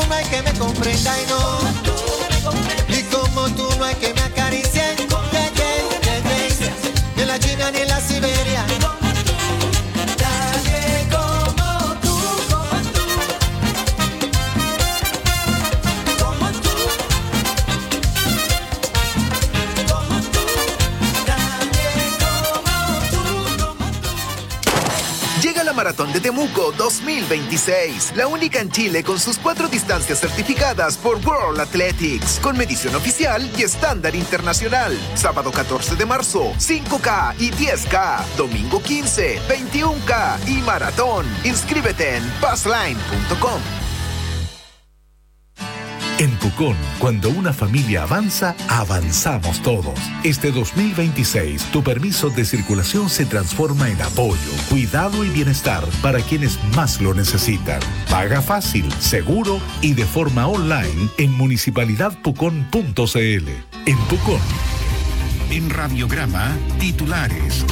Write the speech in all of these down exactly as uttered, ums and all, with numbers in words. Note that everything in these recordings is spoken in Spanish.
no hay que me comprenda y no. Y como tú no hay que me acaricie. Que, que, que, que, ni en la China ni en la Siberia. Nadie como tú, como tú. Como tú. Como tú. Nadie como tú, como tú. Llega la Maratón de Temuco dos mil veintiséis, la única en Chile con sus cuatro distancias certificadas por World Athletics, con medición oficial y estándar internacional. Sábado catorce de marzo, cinco K y diez K. Domingo quince, veintiuno K y maratón. Inscríbete en passline punto com. En Pucón, cuando una familia avanza, avanzamos todos. Este dos mil veintiséis, tu permiso de circulación se transforma en apoyo, cuidado y bienestar para quienes más lo necesitan. Paga fácil, seguro y de forma online en municipalidad pucón punto c l. En Pucón. En Radiograma, titulares.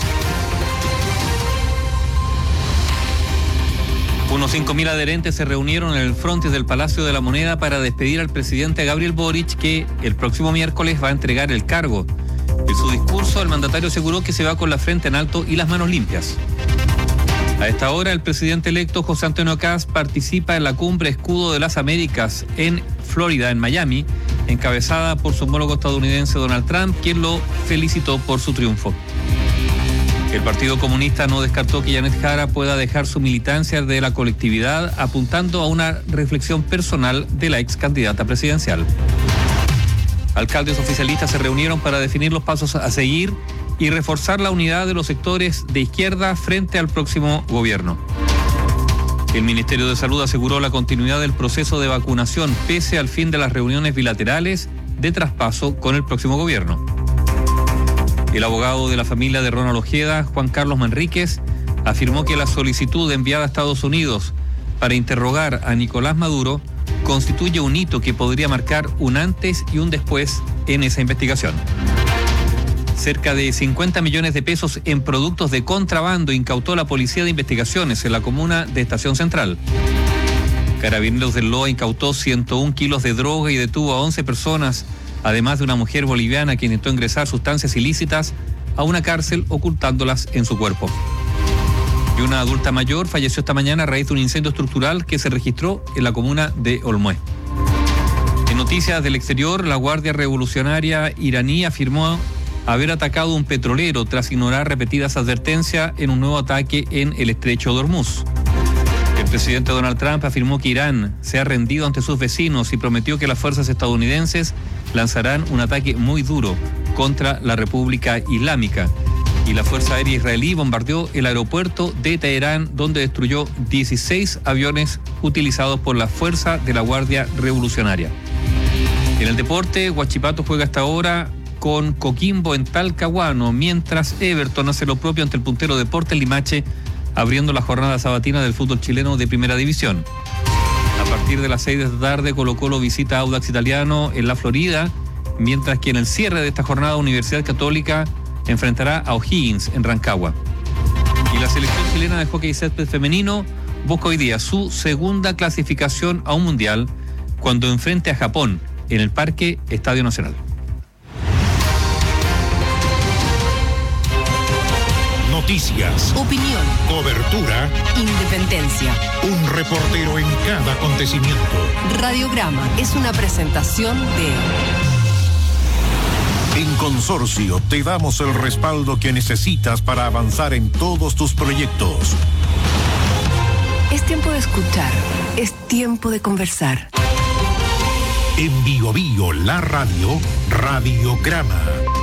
Unos cinco mil adherentes se reunieron en el frontis del Palacio de la Moneda para despedir al presidente Gabriel Boric, que el próximo miércoles va a entregar el cargo. En su discurso, el mandatario aseguró que se va con la frente en alto y las manos limpias. A esta hora, el presidente electo José Antonio Kast participa en la cumbre Escudo de las Américas en Florida, en Miami, encabezada por su homólogo estadounidense Donald Trump, quien lo felicitó por su triunfo. El Partido Comunista no descartó que Janet Jara pueda dejar su militancia de la colectividad, apuntando a una reflexión personal de la ex candidata presidencial. Alcaldes oficialistas se reunieron para definir los pasos a seguir y reforzar la unidad de los sectores de izquierda frente al próximo gobierno. El Ministerio de Salud aseguró la continuidad del proceso de vacunación pese al fin de las reuniones bilaterales de traspaso con el próximo gobierno. El abogado de la familia de Ronald Ojeda, Juan Carlos Manríquez, afirmó que la solicitud enviada a Estados Unidos para interrogar a Nicolás Maduro constituye un hito que podría marcar un antes y un después en esa investigación. Cerca de cincuenta millones de pesos en productos de contrabando incautó la Policía de Investigaciones en la comuna de Estación Central. Carabineros del L O A incautó ciento uno kilos de droga y detuvo a once personas, además de una mujer boliviana que intentó ingresar sustancias ilícitas a una cárcel ocultándolas en su cuerpo. Y una adulta mayor falleció esta mañana a raíz de un incendio estructural que se registró en la comuna de Olmué. En noticias del exterior, la Guardia Revolucionaria iraní afirmó haber atacado un petrolero tras ignorar repetidas advertencias en un nuevo ataque en el estrecho de Hormuz. El presidente Donald Trump afirmó que Irán se ha rendido ante sus vecinos y prometió que las fuerzas estadounidenses lanzarán un ataque muy duro contra la República Islámica. Y la Fuerza Aérea Israelí bombardeó el aeropuerto de Teherán, donde destruyó dieciséis aviones utilizados por la Fuerza de la Guardia Revolucionaria. En el deporte, Huachipato juega hasta ahora con Coquimbo en Talcahuano, mientras Everton hace lo propio ante el puntero Deportes Limache, abriendo la jornada sabatina del fútbol chileno de Primera División. A partir de las seis de la tarde, Colo-Colo visita a Audax Italiano en la Florida, mientras que en el cierre de esta jornada Universidad Católica enfrentará a O'Higgins en Rancagua. Y la selección chilena de hockey césped femenino busca hoy día su segunda clasificación a un mundial cuando enfrente a Japón en el Parque Estadio Nacional. Noticias, opinión, cobertura, independencia. Un reportero en cada acontecimiento. Radiograma es una presentación de... En Consorcio te damos el respaldo que necesitas para avanzar en todos tus proyectos. Es tiempo de escuchar, es tiempo de conversar. En Bio Bio, la radio, Radiograma.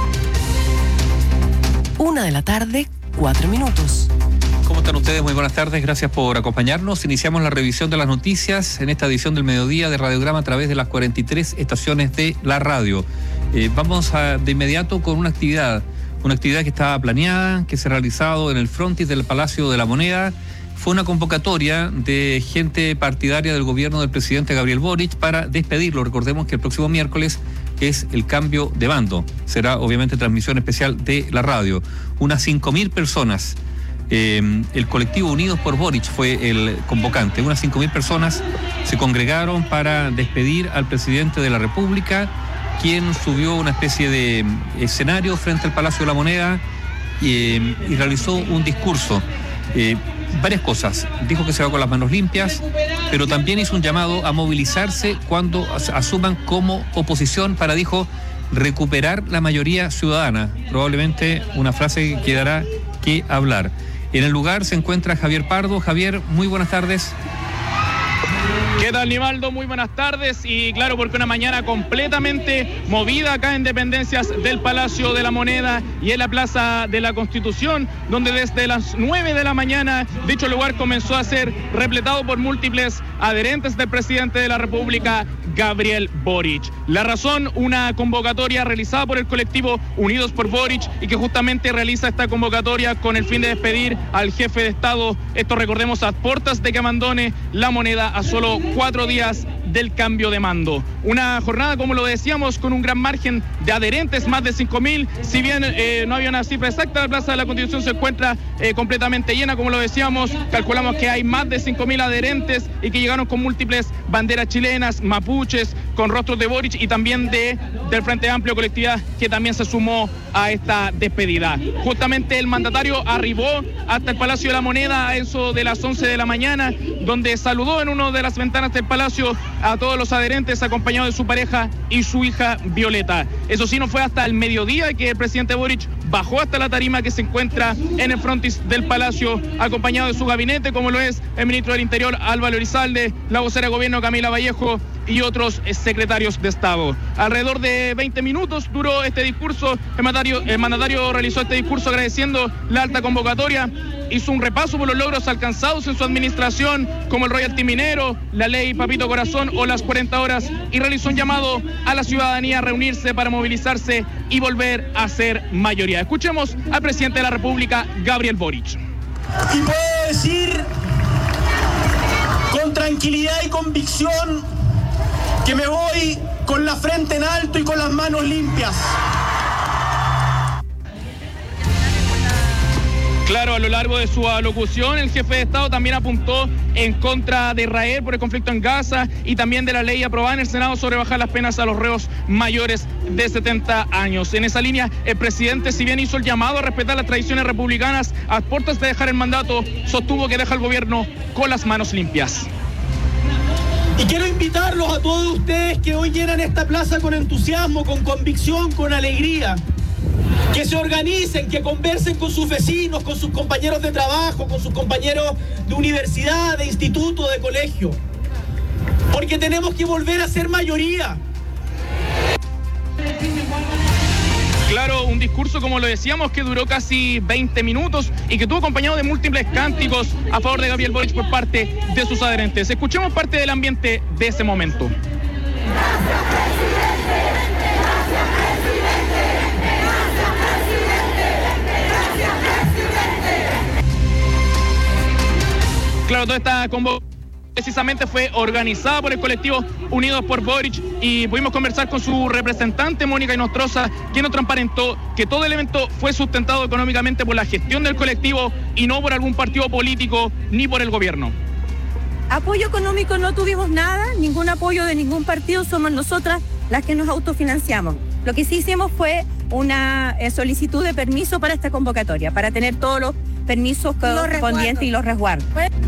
Una de la tarde, cuatro minutos. ¿Cómo están ustedes? Muy buenas tardes, gracias por acompañarnos. Iniciamos la revisión de las noticias en esta edición del mediodía de Radiograma a través de las cuarenta y tres estaciones de la radio. Eh, vamos a, de inmediato con una actividad, una actividad que estaba planeada, que se ha realizado en el frontis del Palacio de la Moneda. Fue una convocatoria de gente partidaria del gobierno del presidente Gabriel Boric para despedirlo. Recordemos que el próximo miércoles es el cambio de bando. Será obviamente transmisión especial de la radio. Unas cinco mil personas. Eh, el colectivo Unidos por Boric fue el convocante. Unas cinco mil personas se congregaron para despedir al presidente de la República, quien subió una especie de escenario frente al Palacio de la Moneda y, y realizó un discurso. Eh, varias cosas. Dijo que se va con las manos limpias, pero también hizo un llamado a movilizarse cuando asuman como oposición para, dijo, recuperar la mayoría ciudadana. Probablemente una frase que quedará que hablar. En el lugar se encuentra Javier Pardo. Javier, muy buenas tardes. ¿Qué tal, Nivaldo? Muy buenas tardes. Y claro, porque una mañana completamente movida acá en dependencias del Palacio de la Moneda y en la Plaza de la Constitución, donde desde las nueve de la mañana dicho lugar comenzó a ser repletado por múltiples adherentes del presidente de la República, Gabriel Boric. La razón, una convocatoria realizada por el colectivo Unidos por Boric y que justamente realiza esta convocatoria con el fin de despedir al jefe de Estado. Esto, recordemos, a puertas de que abandone la Moneda a solo cuatro días del cambio de mando. Una jornada, como lo decíamos, con un gran margen de adherentes, más de cinco mil. Si bien eh, no había una cifra exacta, la Plaza de la Constitución se encuentra eh, completamente llena, como lo decíamos. Calculamos que hay más de cinco mil adherentes y que llegaron con múltiples banderas chilenas, mapuches, con rostros de Boric y también de, del Frente Amplio, colectividad que también se sumó a esta despedida. Justamente el mandatario arribó hasta el Palacio de la Moneda a eso de las once de la mañana, donde saludó en una de las ventanas del Palacio a todos los adherentes, acompañado de su pareja y su hija Violeta. Eso sí, no fue hasta el mediodía que el presidente Boric bajó hasta la tarima que se encuentra en el frontis del Palacio, acompañado de su gabinete, como lo es el ministro del Interior Álvaro Elizalde, la vocera de gobierno Camila Vallejo y otros secretarios de Estado. Alrededor de veinte minutos duró este discurso. El mandatario, el mandatario realizó este discurso agradeciendo la alta convocatoria, hizo un repaso por los logros alcanzados en su administración, como el royalty minero, la ley Papito Corazón o las cuarenta horas, y realizó un llamado a la ciudadanía a reunirse para movilizarse y volver a ser mayoría. Escuchemos al presidente de la República, Gabriel Boric. Y puedo decir con tranquilidad y convicción que me voy con la frente en alto y con las manos limpias. Claro, a lo largo de su alocución, el jefe de Estado también apuntó en contra de Israel por el conflicto en Gaza y también de la ley aprobada en el Senado sobre bajar las penas a los reos mayores de setenta años. En esa línea, el presidente, si bien hizo el llamado a respetar las tradiciones republicanas, a puertas de dejar el mandato, sostuvo que deja el gobierno con las manos limpias. Y quiero invitarlos a todos ustedes que hoy llenan esta plaza con entusiasmo, con convicción, con alegría. Que se organicen, que conversen con sus vecinos, con sus compañeros de trabajo, con sus compañeros de universidad, de instituto, de colegio. Porque tenemos que volver a ser mayoría. Claro, un discurso, como lo decíamos, que duró casi veinte minutos y que tuvo acompañado de múltiples cánticos a favor de Gabriel Boric por parte de sus adherentes. Escuchemos parte del ambiente de ese momento. Gracias, presidente. Gracias, presidente. Gracias, presidente. Gracias, presidente. Claro, toda esta convocatoria precisamente fue organizada por el colectivo Unidos por Boric y pudimos conversar con su representante, Mónica Inostroza, quien nos transparentó que todo el evento fue sustentado económicamente por la gestión del colectivo y no por algún partido político ni por el gobierno. Apoyo económico no tuvimos nada, ningún apoyo de ningún partido, somos nosotras las que nos autofinanciamos. Lo que sí hicimos fue una eh, solicitud de permiso para esta convocatoria, para tener todos los permisos correspondientes y los resguardos.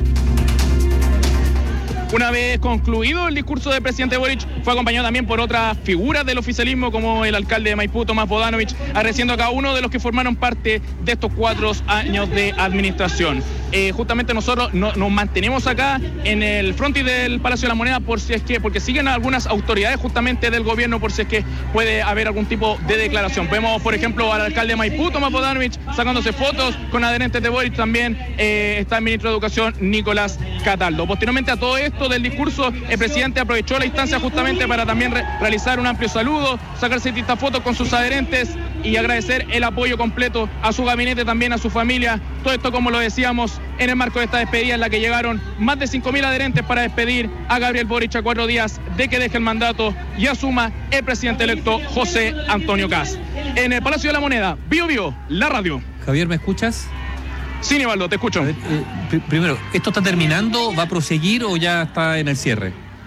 Una vez concluido el discurso del presidente Boric, fue acompañado también por otras figuras del oficialismo, como el alcalde de Maipú, Tomás Bodanovich, agradeciendo a cada uno de los que formaron parte de estos cuatro años de administración. Eh, justamente nosotros no, nos mantenemos acá en el frontis del Palacio de la Moneda por si es que, porque siguen algunas autoridades justamente del gobierno por si es que puede haber algún tipo de declaración. Vemos, por ejemplo, al alcalde de Maipú, Tomás Bodanovich, sacándose fotos con adherentes de Boric. También eh, está el ministro de Educación, Nicolás Cataldo. Posteriormente a todo esto del discurso, el presidente aprovechó la instancia justamente para también re realizar un amplio saludo, sacarse distintas fotos con sus adherentes y agradecer el apoyo completo a su gabinete, también a su familia. Todo esto, como lo decíamos, en el marco de esta despedida en la que llegaron más de cinco mil adherentes para despedir a Gabriel Boric a cuatro días de que deje el mandato y asuma el presidente electo José Antonio Kast. En el Palacio de la Moneda, Bio Bio, la radio. Javier, ¿me escuchas? Sí, Nivaldo, te escucho. A ver, eh, pr primero, ¿esto está terminando? ¿Va a proseguir o ya está en el cierre?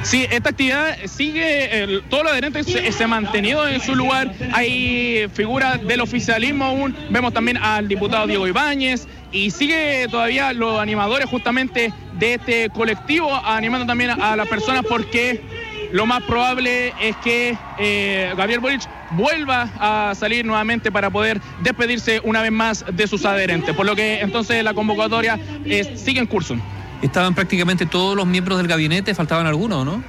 Sí, esta actividad sigue, el, todos los adherentes se, se han mantenido en su lugar, hay figuras del oficialismo aún, vemos también al diputado Diego Ibáñez, y sigue todavía los animadores justamente de este colectivo, animando también a, a las personas, porque lo más probable es que eh, Gabriel Boric vuelva a salir nuevamente para poder despedirse una vez más de sus adherentes, por lo que entonces la convocatoria eh, sigue en curso. Estaban prácticamente todos los miembros del gabinete, faltaban algunos, ¿no?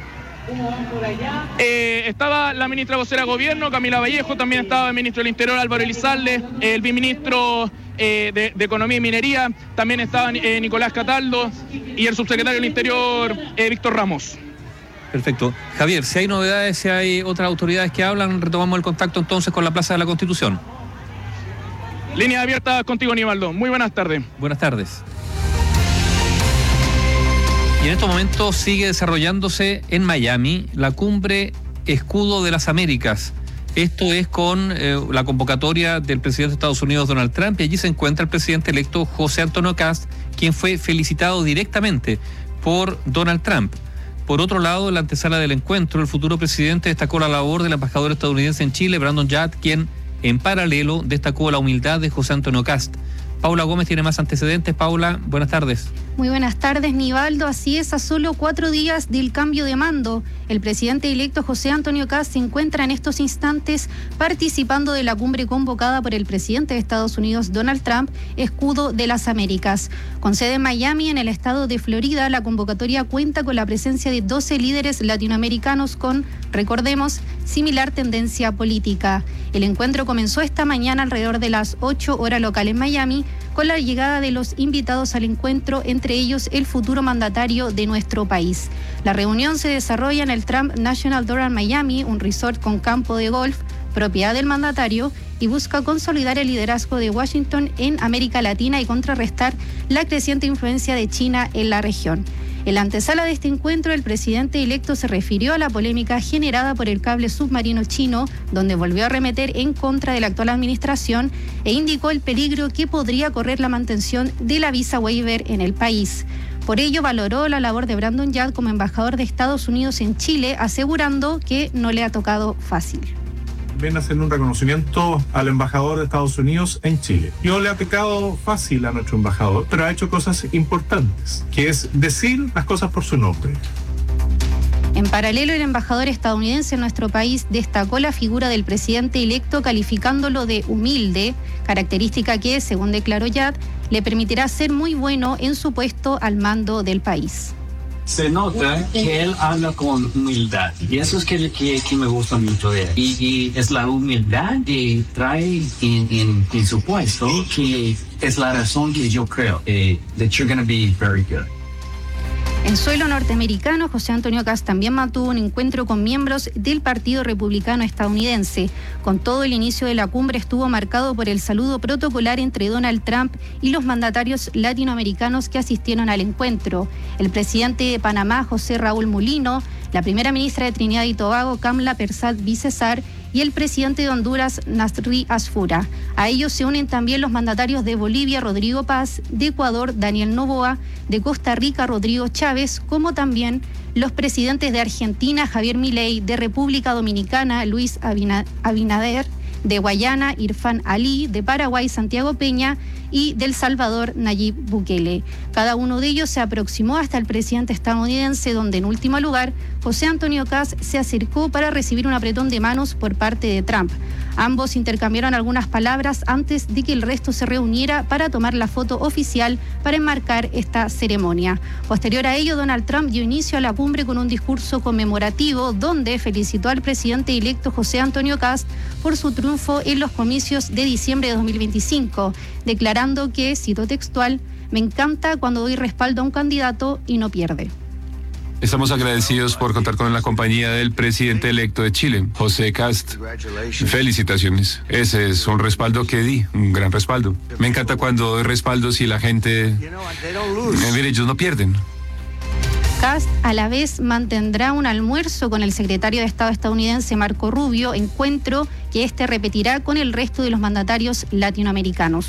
Eh, estaba la ministra vocera de Gobierno, Camila Vallejo, también estaba el ministro del Interior, Álvaro Elizalde, el viceministro eh, de, de Economía y Minería, también estaba eh, Nicolás Cataldo y el subsecretario del Interior, eh, Víctor Ramos. Perfecto. Javier, si hay novedades, si hay otras autoridades que hablan, retomamos el contacto entonces con la Plaza de la Constitución. Línea abierta contigo, Nivaldo. Muy buenas tardes. Buenas tardes. Y en estos momentos sigue desarrollándose en Miami la cumbre Escudo de las Américas. Esto es con eh, la convocatoria del presidente de Estados Unidos, Donald Trump, y allí se encuentra el presidente electo José Antonio Kast, quien fue felicitado directamente por Donald Trump. Por otro lado, en la antesala del encuentro, el futuro presidente destacó la labor del embajador estadounidense en Chile, Brandon Yard, quien en paralelo destacó la humildad de José Antonio Kast. Paula Gómez tiene más antecedentes. Paula, buenas tardes. Muy buenas tardes, Nivaldo. Así es, a solo cuatro días del cambio de mando, el presidente electo José Antonio Kast se encuentra en estos instantes participando de la cumbre convocada por el presidente de Estados Unidos, Donald Trump, Escudo de las Américas. Con sede en Miami, en el estado de Florida, la convocatoria cuenta con la presencia de doce líderes latinoamericanos con, recordemos, similar tendencia política. El encuentro comenzó esta mañana alrededor de las ocho horas local en Miami, con la llegada de los invitados al encuentro, entre ellos el futuro mandatario de nuestro país. La reunión se desarrolla en el Trump National Doral Miami, un resort con campo de golf, propiedad del mandatario, y busca consolidar el liderazgo de Washington en América Latina y contrarrestar la creciente influencia de China en la región. En la antesala de este encuentro, el presidente electo se refirió a la polémica generada por el cable submarino chino, donde volvió a arremeter en contra de la actual administración e indicó el peligro que podría correr la mantención de la visa waiver en el país. Por ello, valoró la labor de Brandon Yard como embajador de Estados Unidos en Chile, asegurando que no le ha tocado fácil. Ven a hacer un reconocimiento al embajador de Estados Unidos en Chile. No le ha pecado fácil a nuestro embajador, pero ha hecho cosas importantes, que es decir las cosas por su nombre. En paralelo, el embajador estadounidense en nuestro país destacó la figura del presidente electo, calificándolo de humilde, característica que, según declaró Yad, le permitirá ser muy bueno en su puesto al mando del país. Se nota que él habla con humildad y eso es que, que, que me gusta mucho de él. Y, y es la humildad que trae en, en, en su puesto que es la razón que yo creo eh, that you're going to be very good. En suelo norteamericano, José Antonio Kast también mantuvo un encuentro con miembros del Partido Republicano estadounidense. Con todo, el inicio de la cumbre estuvo marcado por el saludo protocolar entre Donald Trump y los mandatarios latinoamericanos que asistieron al encuentro. El presidente de Panamá, José Raúl Mulino, la primera ministra de Trinidad y Tobago, Kamla Persad-Bissessar, y el presidente de Honduras, Nasri Asfura. A ellos se unen también los mandatarios de Bolivia, Rodrigo Paz, de Ecuador, Daniel Noboa, de Costa Rica, Rodrigo Chávez, como también los presidentes de Argentina, Javier Milei, de República Dominicana, Luis Abinader, de Guayana, Irfan Ali, de Paraguay, Santiago Peña, y del Salvador, Nayib Bukele. Cada uno de ellos se aproximó hasta el presidente estadounidense, donde en último lugar, José Antonio Kast se acercó para recibir un apretón de manos por parte de Trump. Ambos intercambiaron algunas palabras antes de que el resto se reuniera para tomar la foto oficial para enmarcar esta ceremonia. Posterior a ello, Donald Trump dio inicio a la cumbre con un discurso conmemorativo donde felicitó al presidente electo José Antonio Kast por su triunfo en los comicios de diciembre de dos mil veinticinco, declarando que, cito textual, "Me encanta cuando doy respaldo a un candidato y no pierde". Estamos agradecidos por contar con la compañía del presidente electo de Chile, José Kast. Felicitaciones. Ese es un respaldo que di, un gran respaldo. Me encanta cuando doy respaldos y la gente... Eh, mire, ellos no pierden. Kast a la vez mantendrá un almuerzo con el secretario de Estado estadounidense Marco Rubio, encuentro que este repetirá con el resto de los mandatarios latinoamericanos.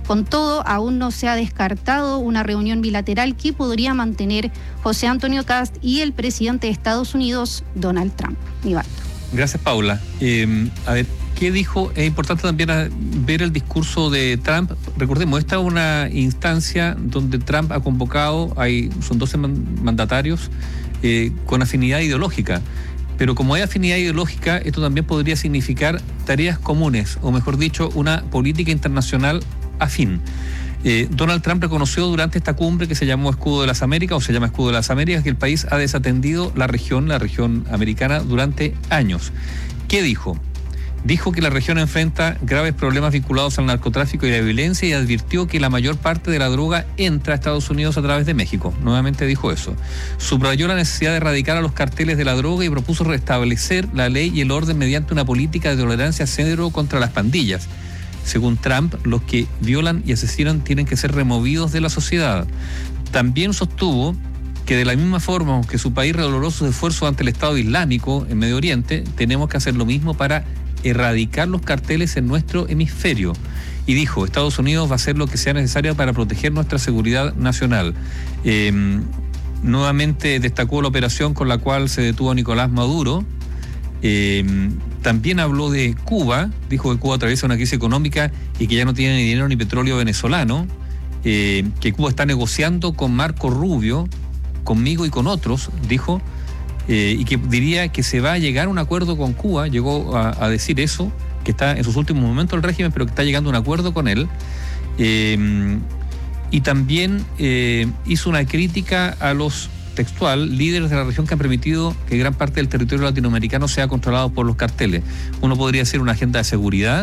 Con todo, aún no se ha descartado una reunión bilateral que podría mantener José Antonio Kast y el presidente de Estados Unidos, Donald Trump. Nivaldo. Gracias, Paula. Eh, a ver, ¿qué dijo? Es importante también ver el discurso de Trump. Recordemos, esta es una instancia donde Trump ha convocado, hay, son doce mandatarios eh, con afinidad ideológica. Pero como hay afinidad ideológica, esto también podría significar tareas comunes, o mejor dicho, una política internacional afín. Eh, Donald Trump reconoció durante esta cumbre que se llamó Escudo de las Américas, o se llama Escudo de las Américas, que el país ha desatendido la región, la región americana, durante años. ¿Qué dijo? Dijo que la región enfrenta graves problemas vinculados al narcotráfico y la violencia y advirtió que la mayor parte de la droga entra a Estados Unidos a través de México. Nuevamente dijo eso. Subrayó la necesidad de erradicar a los carteles de la droga y propuso restablecer la ley y el orden mediante una política de tolerancia cero contra las pandillas. Según Trump, los que violan y asesinan tienen que ser removidos de la sociedad. También sostuvo que de la misma forma que su país redoblará sus esfuerzos ante el Estado Islámico en Medio Oriente, tenemos que hacer lo mismo para erradicar los carteles en nuestro hemisferio. Y dijo, Estados Unidos va a hacer lo que sea necesario para proteger nuestra seguridad nacional. Eh, nuevamente destacó la operación con la cual se detuvo a Nicolás Maduro. Eh, también habló de Cuba, dijo que Cuba atraviesa una crisis económica y que ya no tiene ni dinero ni petróleo venezolano, eh, que Cuba está negociando con Marco Rubio, conmigo y con otros, dijo, eh, y que diría que se va a llegar a un acuerdo con Cuba, llegó a, a decir eso, que está en sus últimos momentos el régimen, pero que está llegando a un acuerdo con él. Eh, y también eh, hizo una crítica a los textual, líderes de la región que han permitido que gran parte del territorio latinoamericano sea controlado por los carteles. Uno podría decir una agenda de seguridad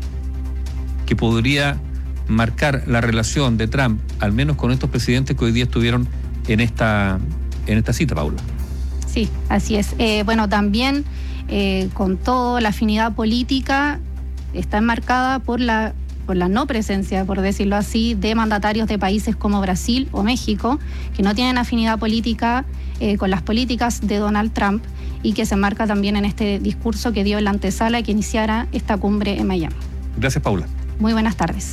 que podría marcar la relación de Trump, al menos con estos presidentes que hoy día estuvieron en esta, en esta cita, Paula. Sí, así es. Eh, bueno, también eh, con todo, la afinidad política está enmarcada por la por la no presencia, por decirlo así, de mandatarios de países como Brasil o México, que no tienen afinidad política eh, con las políticas de Donald Trump y que se enmarca también en este discurso que dio en la antesala que iniciara esta cumbre en Miami. Gracias, Paula. Muy buenas tardes.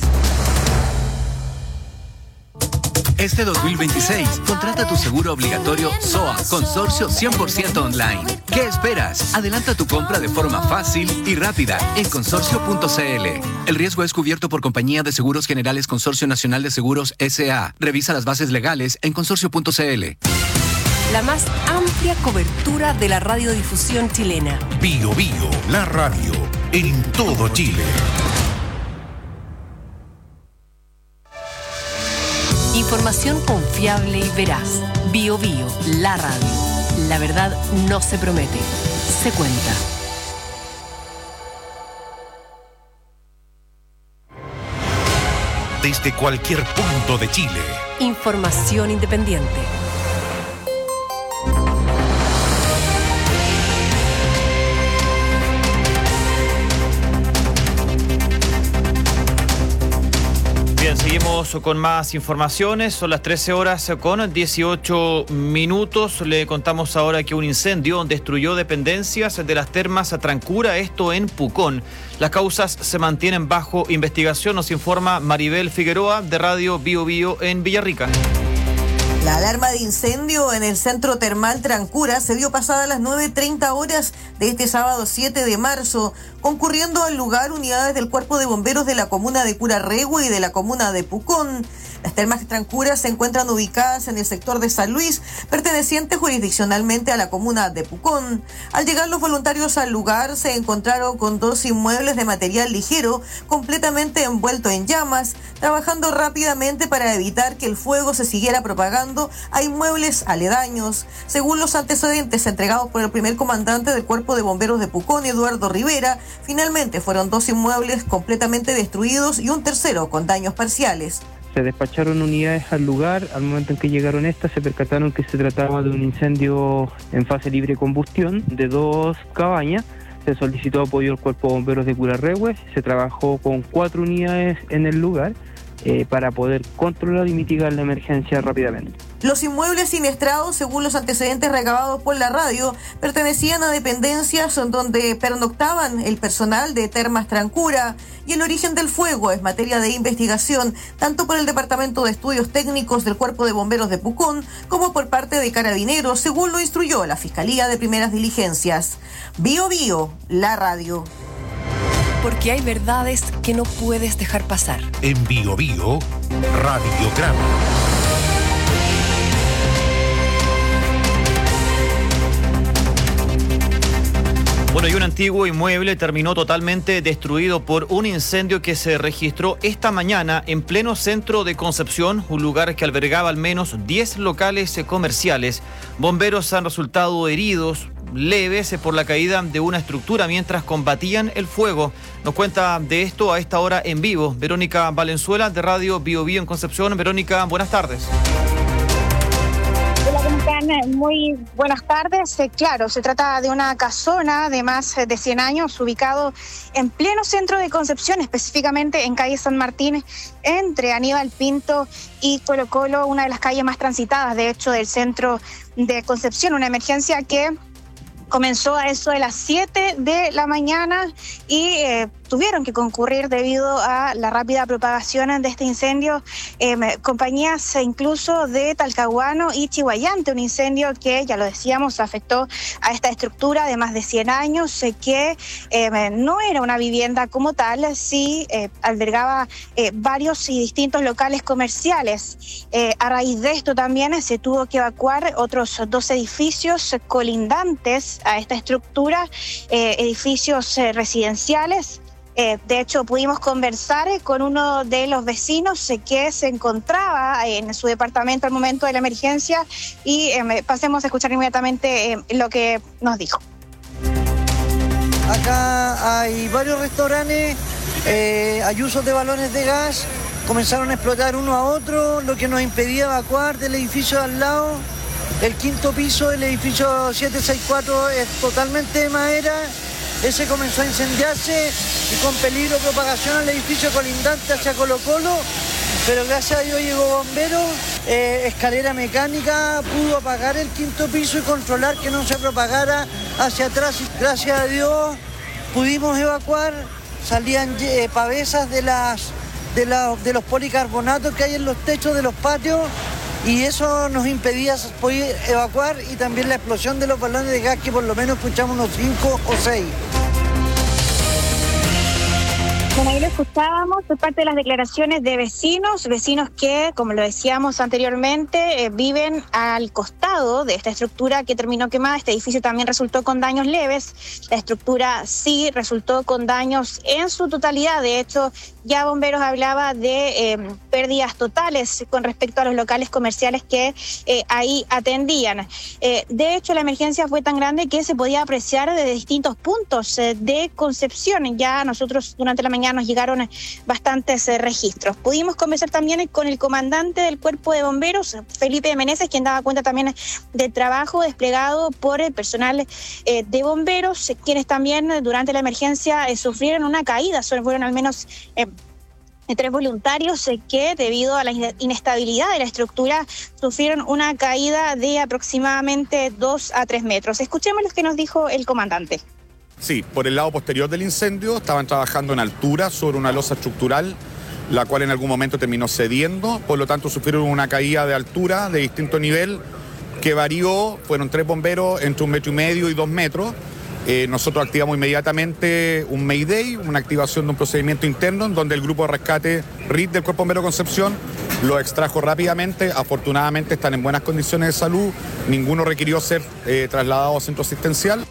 Este dos mil veintiséis, contrata tu seguro obligatorio S O A Consorcio cien por ciento online. ¿Qué esperas? Adelanta tu compra de forma fácil y rápida en consorcio punto c l. El riesgo es cubierto por Compañía de Seguros Generales Consorcio Nacional de Seguros S A. Revisa las bases legales en consorcio punto c l. La más amplia cobertura de la radiodifusión chilena. Bio Bio, la radio en todo Chile. Información confiable y veraz. Bio Bio, la radio. La verdad no se promete, se cuenta. Desde cualquier punto de Chile. Información independiente. Bien, seguimos con más informaciones. Son las trece horas con dieciocho minutos. Le contamos ahora que un incendio destruyó dependencias de las termas Trancura, esto en Pucón. Las causas se mantienen bajo investigación, nos informa Maribel Figueroa de Radio Bio Bio en Villarrica. La alarma de incendio en el centro termal Trancura se dio pasada las nueve treinta horas de este sábado siete de marzo, concurriendo al lugar unidades del Cuerpo de Bomberos de la comuna de Curarrehue y de la comuna de Pucón. Las termas Trancura se encuentran ubicadas en el sector de San Luis, perteneciente jurisdiccionalmente a la comuna de Pucón. Al llegar los voluntarios al lugar, se encontraron con dos inmuebles de material ligero, completamente envuelto en llamas, trabajando rápidamente para evitar que el fuego se siguiera propagando a inmuebles aledaños. Según los antecedentes entregados por el primer comandante del Cuerpo de Bomberos de Pucón, Eduardo Rivera, finalmente fueron dos inmuebles completamente destruidos y un tercero con daños parciales. Se despacharon unidades al lugar. Al momento en que llegaron estas, se percataron que se trataba de un incendio en fase libre de combustión de dos cabañas. Se solicitó apoyo al Cuerpo de Bomberos de Curarrehue. Se trabajó con cuatro unidades en el lugar eh, para poder controlar y mitigar la emergencia rápidamente. Los inmuebles siniestrados, según los antecedentes recabados por la radio, pertenecían a dependencias donde pernoctaban el personal de Termas Trancura, y el origen del fuego es materia de investigación tanto por el Departamento de Estudios Técnicos del Cuerpo de Bomberos de Pucón como por parte de Carabineros, según lo instruyó la Fiscalía de Primeras Diligencias. Bio Bio, la radio. Porque hay verdades que no puedes dejar pasar. En Bio Bio, Radiograma. Bueno, y un antiguo inmueble terminó totalmente destruido por un incendio que se registró esta mañana en pleno centro de Concepción, un lugar que albergaba al menos diez locales comerciales. Bomberos han resultado heridos leves por la caída de una estructura mientras combatían el fuego. Nos cuenta de esto a esta hora en vivo Verónica Valenzuela de Radio Bio Bio en Concepción. Verónica, buenas tardes. Hola, ¿cómo están? Muy buenas tardes. Eh, claro, se trata de una casona de más de cien años ubicado en pleno centro de Concepción, específicamente en calle San Martín, entre Aníbal Pinto y Colo Colo, una de las calles más transitadas, de hecho, del centro de Concepción. Una emergencia que comenzó a eso de las siete de la mañana y eh, tuvieron que concurrir debido a la rápida propagación de este incendio eh, compañías incluso de Talcahuano y Chihuayante, un incendio que, ya lo decíamos, afectó a esta estructura de más de cien años, eh, que eh, no era una vivienda como tal, sí eh, albergaba eh, varios y distintos locales comerciales. Eh, a raíz de esto también eh, se tuvo que evacuar otros dos edificios colindantes a esta estructura, eh, edificios eh, residenciales. Eh, de hecho, pudimos conversar eh, con uno de los vecinos eh, que se encontraba eh, en su departamento al momento de la emergencia y eh, pasemos a escuchar inmediatamente eh, lo que nos dijo. Acá hay varios restaurantes, eh, hay usos de balones de gas, comenzaron a explotar uno a otro, lo que nos impedía evacuar del edificio de al lado. El quinto piso del edificio siete sesenta y cuatro es totalmente de madera. Ese comenzó a incendiarse y con peligro de propagación al edificio colindante hacia Colo Colo, pero gracias a Dios llegó bombero, eh, escalera mecánica, pudo apagar el quinto piso y controlar que no se propagara hacia atrás. Y gracias a Dios pudimos evacuar, salían eh, pavesas de, las, de, la, de los policarbonatos que hay en los techos de los patios, y eso nos impedía poder evacuar, y también la explosión de los balones de gas, que por lo menos escuchamos unos cinco o seis. Bueno, ahí lo escuchábamos por parte de las declaraciones de vecinos, vecinos que, como lo decíamos anteriormente, eh, viven al costado de esta estructura que terminó quemada. Este edificio también resultó con daños leves, la estructura sí resultó con daños en su totalidad. De hecho, ya Bomberos hablaba de eh, pérdidas totales con respecto a los locales comerciales que eh, ahí atendían. Eh, de hecho, la emergencia fue tan grande que se podía apreciar desde distintos puntos eh, de Concepción. Ya nosotros durante la mañana nos llegaron bastantes eh, registros. Pudimos conversar también con el comandante del Cuerpo de Bomberos, Felipe Meneses, quien daba cuenta también del trabajo desplegado por el personal eh, de bomberos, eh, quienes también eh, durante la emergencia eh, sufrieron una caída. Solo fueron al menos eh, tres voluntarios eh, que, debido a la inestabilidad de la estructura, sufrieron una caída de aproximadamente dos a tres metros. Escuchemos lo que nos dijo el comandante. Sí, por el lado posterior del incendio estaban trabajando en altura sobre una losa estructural, la cual en algún momento terminó cediendo, por lo tanto sufrieron una caída de altura de distinto nivel que varió, fueron tres bomberos entre un metro y medio y dos metros. Eh, nosotros activamos inmediatamente un Mayday, una activación de un procedimiento interno en donde el grupo de rescate R I T del Cuerpo Bombero Concepción lo extrajo rápidamente. Afortunadamente están en buenas condiciones de salud, ninguno requirió ser eh, trasladado a centro asistencial.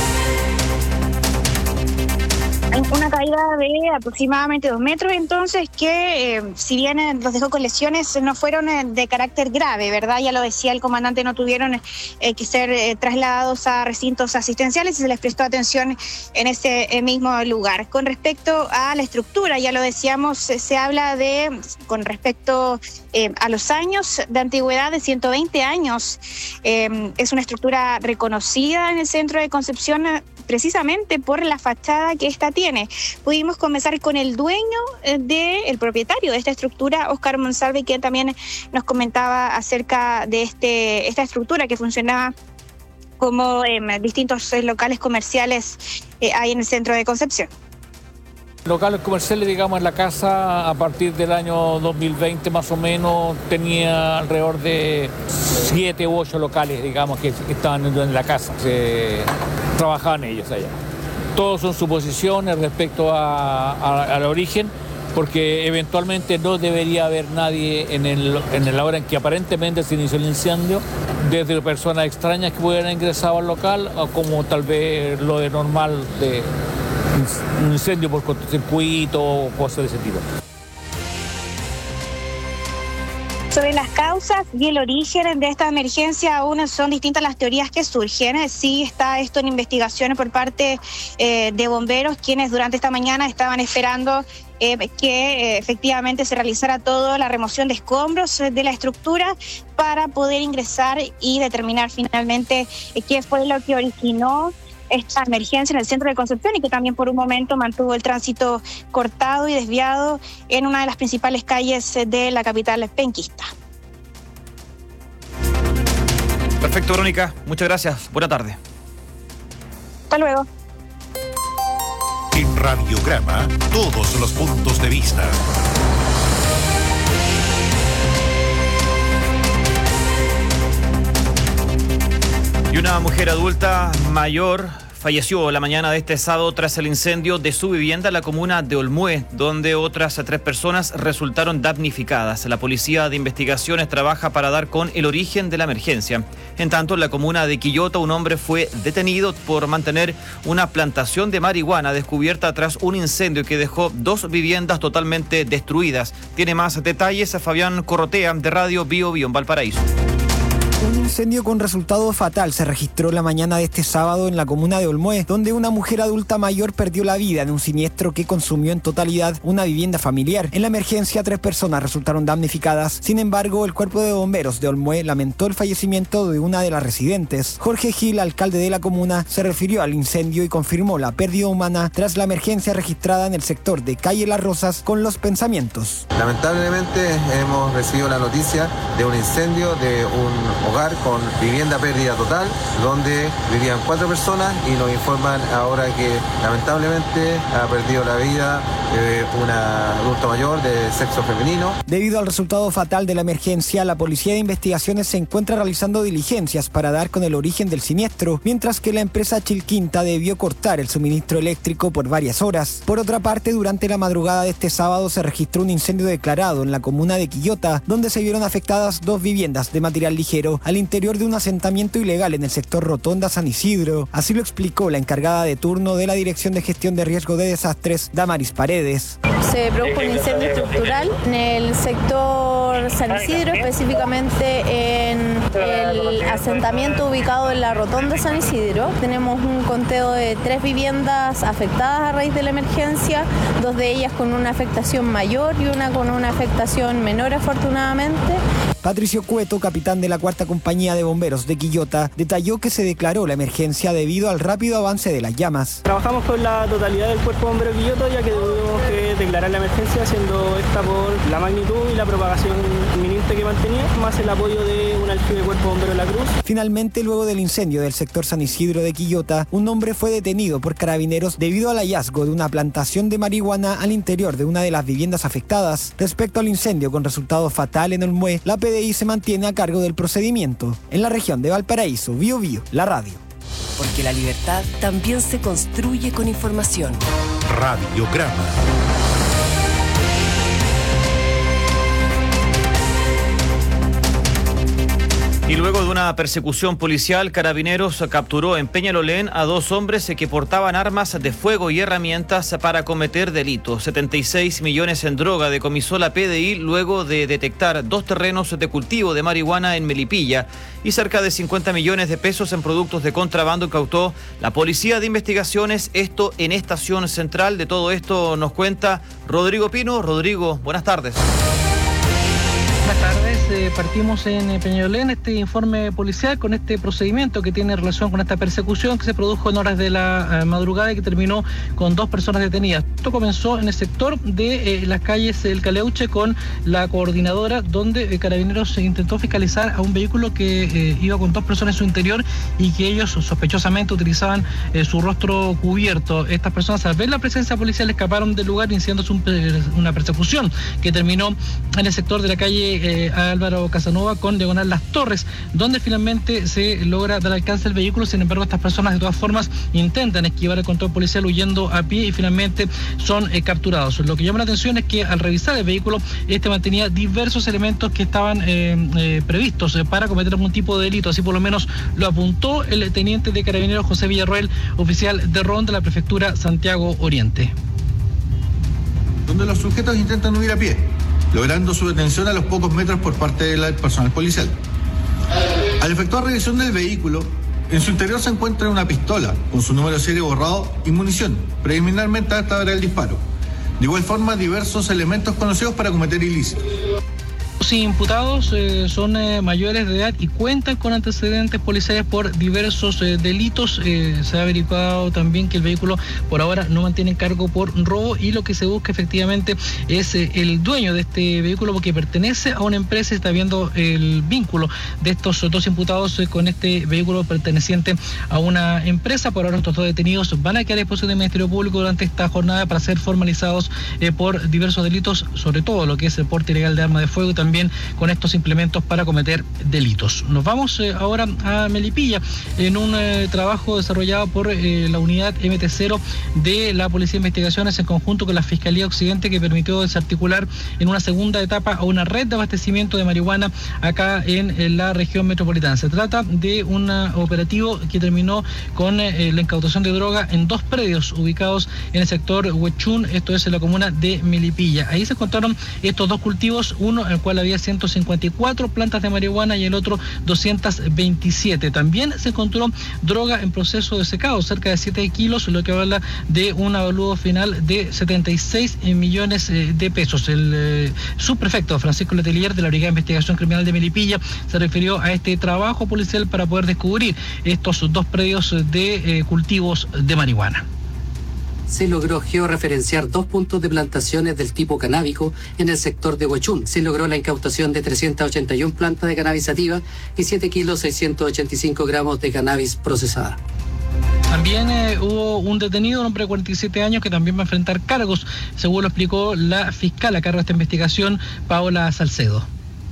Una caída de aproximadamente dos metros, entonces, que eh, si bien eh, los dejó con lesiones, no fueron eh, de carácter grave, ¿verdad? Ya lo decía el comandante, no tuvieron eh, que ser eh, trasladados a recintos asistenciales y se les prestó atención en ese eh, mismo lugar. Con respecto a la estructura, ya lo decíamos, eh, se habla de, con respecto eh, a los años de antigüedad, de ciento veinte años. Eh, es una estructura reconocida en el centro de Concepción, eh, precisamente por la fachada que esta tiene. mantiene. Pudimos conversar con el dueño, de, el propietario de esta estructura, Oscar Monsalve, que también nos comentaba acerca de este, esta estructura que funcionaba como eh, distintos locales comerciales eh, hay en el centro de Concepción. Locales comerciales, digamos, en la casa a partir del año dos mil veinte más o menos tenía alrededor de siete u ocho locales, digamos, que estaban en la casa, se trabajaban ellos allá. Todos son suposiciones respecto a, a, al origen, porque eventualmente no debería haber nadie en, el, en la hora en que aparentemente se inició el incendio, desde personas extrañas que pudieran ingresar al local, o como tal vez lo de normal de un incendio por cortocircuito o cosas de ese tipo. Sobre las causas y el origen de esta emergencia, aún son distintas las teorías que surgen. Sí está esto en investigación por parte eh, de bomberos, quienes durante esta mañana estaban esperando eh, que eh, efectivamente se realizara toda la remoción de escombros de la estructura para poder ingresar y determinar finalmente eh, qué fue lo que originó esta emergencia en el centro de Concepción y que también por un momento mantuvo el tránsito cortado y desviado en una de las principales calles de la capital penquista. Perfecto, Verónica. Muchas gracias. Buena tarde. Hasta luego. En Radiograma, todos los puntos de vista. Y una mujer adulta mayor falleció la mañana de este sábado tras el incendio de su vivienda en la comuna de Olmué, donde otras tres personas resultaron damnificadas. La Policía de Investigaciones trabaja para dar con el origen de la emergencia. En tanto, en la comuna de Quillota, un hombre fue detenido por mantener una plantación de marihuana descubierta tras un incendio que dejó dos viviendas totalmente destruidas. Tiene más detalles a Fabián Corrotea de Radio Bio Bio en Valparaíso. Un incendio con resultado fatal se registró la mañana de este sábado en la comuna de Olmué, donde una mujer adulta mayor perdió la vida en un siniestro que consumió en totalidad una vivienda familiar. En la emergencia, tres personas resultaron damnificadas. Sin embargo, el cuerpo de bomberos de Olmué lamentó el fallecimiento de una de las residentes. Jorge Gil, alcalde de la comuna, se refirió al incendio y confirmó la pérdida humana tras la emergencia registrada en el sector de Calle Las Rosas con Los Pensamientos. Lamentablemente hemos recibido la noticia de un incendio de un hogar con vivienda pérdida total, donde vivían cuatro personas y nos informan ahora que lamentablemente ha perdido la vida eh, una adulta mayor de sexo femenino. Debido al resultado fatal de la emergencia, la Policía de Investigaciones se encuentra realizando diligencias para dar con el origen del siniestro, mientras que la empresa Chilquinta debió cortar el suministro eléctrico por varias horas. Por otra parte, durante la madrugada de este sábado se registró un incendio declarado en la comuna de Quillota, donde se vieron afectadas dos viviendas de material ligero al interior de un asentamiento ilegal en el sector Rotonda San Isidro. Así lo explicó la encargada de turno de la Dirección de Gestión de Riesgo de Desastres, Damaris Paredes. Se produjo un incendio estructural en el sector San Isidro, específicamente en el asentamiento ubicado en la Rotonda San Isidro. Tenemos un conteo de tres viviendas afectadas a raíz de la emergencia, dos de ellas con una afectación mayor y una con una afectación menor, afortunadamente. Patricio Cueto, capitán de la cuarta compañía de bomberos de Quillota, detalló que se declaró la emergencia debido al rápido avance de las llamas. Trabajamos con la totalidad del cuerpo de bomberos de Quillota, ya que tuvimos que declarar la emergencia, siendo esta por la magnitud y la propagación inminente que mantenía, más el apoyo de un aljibe de cuerpo de bomberos de la Cruz. Finalmente, luego del incendio del sector San Isidro de Quillota, un hombre fue detenido por carabineros debido al hallazgo de una plantación de marihuana al interior de una de las viviendas afectadas. Respecto al incendio con resultado fatal en Olmué, la P D I se mantiene a cargo del procedimiento. En la región de Valparaíso, Bio Bio, la radio. Porque la libertad también se construye con información. Radiograma. Y luego de una persecución policial, Carabineros capturó en Peñalolén a dos hombres que portaban armas de fuego y herramientas para cometer delitos. setenta y seis millones en droga decomisó la P D I luego de detectar dos terrenos de cultivo de marihuana en Melipilla y cerca de cincuenta millones de pesos en productos de contrabando incautó la Policía de Investigaciones, esto en Estación Central. De todo esto nos cuenta Rodrigo Pino. Rodrigo, buenas tardes. Buenas tardes. Eh, partimos en eh, Peñalolén este informe policial con este procedimiento que tiene relación con esta persecución que se produjo en horas de la eh, madrugada y que terminó con dos personas detenidas. Esto comenzó en el sector de eh, las calles El Caleuche con la coordinadora, donde eh, Carabineros intentó fiscalizar a un vehículo que eh, iba con dos personas en su interior y que ellos sospechosamente utilizaban eh, su rostro cubierto. Estas personas, al ver la presencia policial, escaparon del lugar iniciándose un, una persecución que terminó en el sector de la calle eh, Álvaro Casanova con diagonal Las Torres, donde finalmente se logra dar alcance al vehículo. Sin embargo, estas personas de todas formas intentan esquivar el control policial huyendo a pie y finalmente son eh, capturados. Lo que llama la atención es que al revisar el vehículo, este mantenía diversos elementos que estaban eh, eh, previstos eh, para cometer algún tipo de delito. Así por lo menos lo apuntó el teniente de Carabineros José Villarroel, oficial de ronda de la prefectura Santiago Oriente. Donde los sujetos intentan huir a pie, logrando su detención a los pocos metros por parte del personal policial. Al efectuar revisión del vehículo, en su interior se encuentra una pistola con su número de serie borrado y munición, preliminarmente hasta ahora el disparo. De igual forma, diversos elementos conocidos para cometer ilícitos. Los imputados eh, son eh, mayores de edad y cuentan con antecedentes policiales por diversos eh, delitos. Eh, se ha averiguado también que el vehículo por ahora no mantiene cargo por robo y lo que se busca efectivamente es eh, el dueño de este vehículo, porque pertenece a una empresa y está viendo el vínculo de estos dos imputados eh, con este vehículo perteneciente a una empresa. Por ahora estos dos detenidos van a quedar a disposición del Ministerio Público durante esta jornada para ser formalizados eh, por diversos delitos, sobre todo lo que es el porte ilegal de arma de fuego y también También con estos implementos para cometer delitos. Nos vamos eh, ahora a Melipilla en un eh, trabajo desarrollado por eh, la unidad M T cero de la Policía de Investigaciones en conjunto con la Fiscalía Occidente, que permitió desarticular en una segunda etapa a una red de abastecimiento de marihuana acá en, en la región metropolitana. Se trata de un operativo que terminó con eh, la incautación de droga en dos predios ubicados en el sector Huechún, esto es en la comuna de Melipilla. Ahí se encontraron estos dos cultivos, uno en el cual había ciento cincuenta y cuatro plantas de marihuana y el otro doscientos veintisiete. También se encontró droga en proceso de secado, cerca de siete kilos, lo que habla de un avalúo final de setenta y seis millones de pesos. El eh, subprefecto Francisco Letelier de la Brigada de Investigación Criminal de Melipilla se refirió a este trabajo policial para poder descubrir estos dos predios de eh, cultivos de marihuana. Se logró georreferenciar dos puntos de plantaciones del tipo canábico en el sector de Huechún. Se logró la incautación de trescientas ochenta y una plantas de cannabis sativa y siete kilos seiscientos ochenta y cinco gramos de cannabis procesada. También eh, hubo un detenido, un hombre de cuarenta y siete años, que también va a enfrentar cargos, según lo explicó la fiscal a cargo de esta investigación, Paola Salcedo.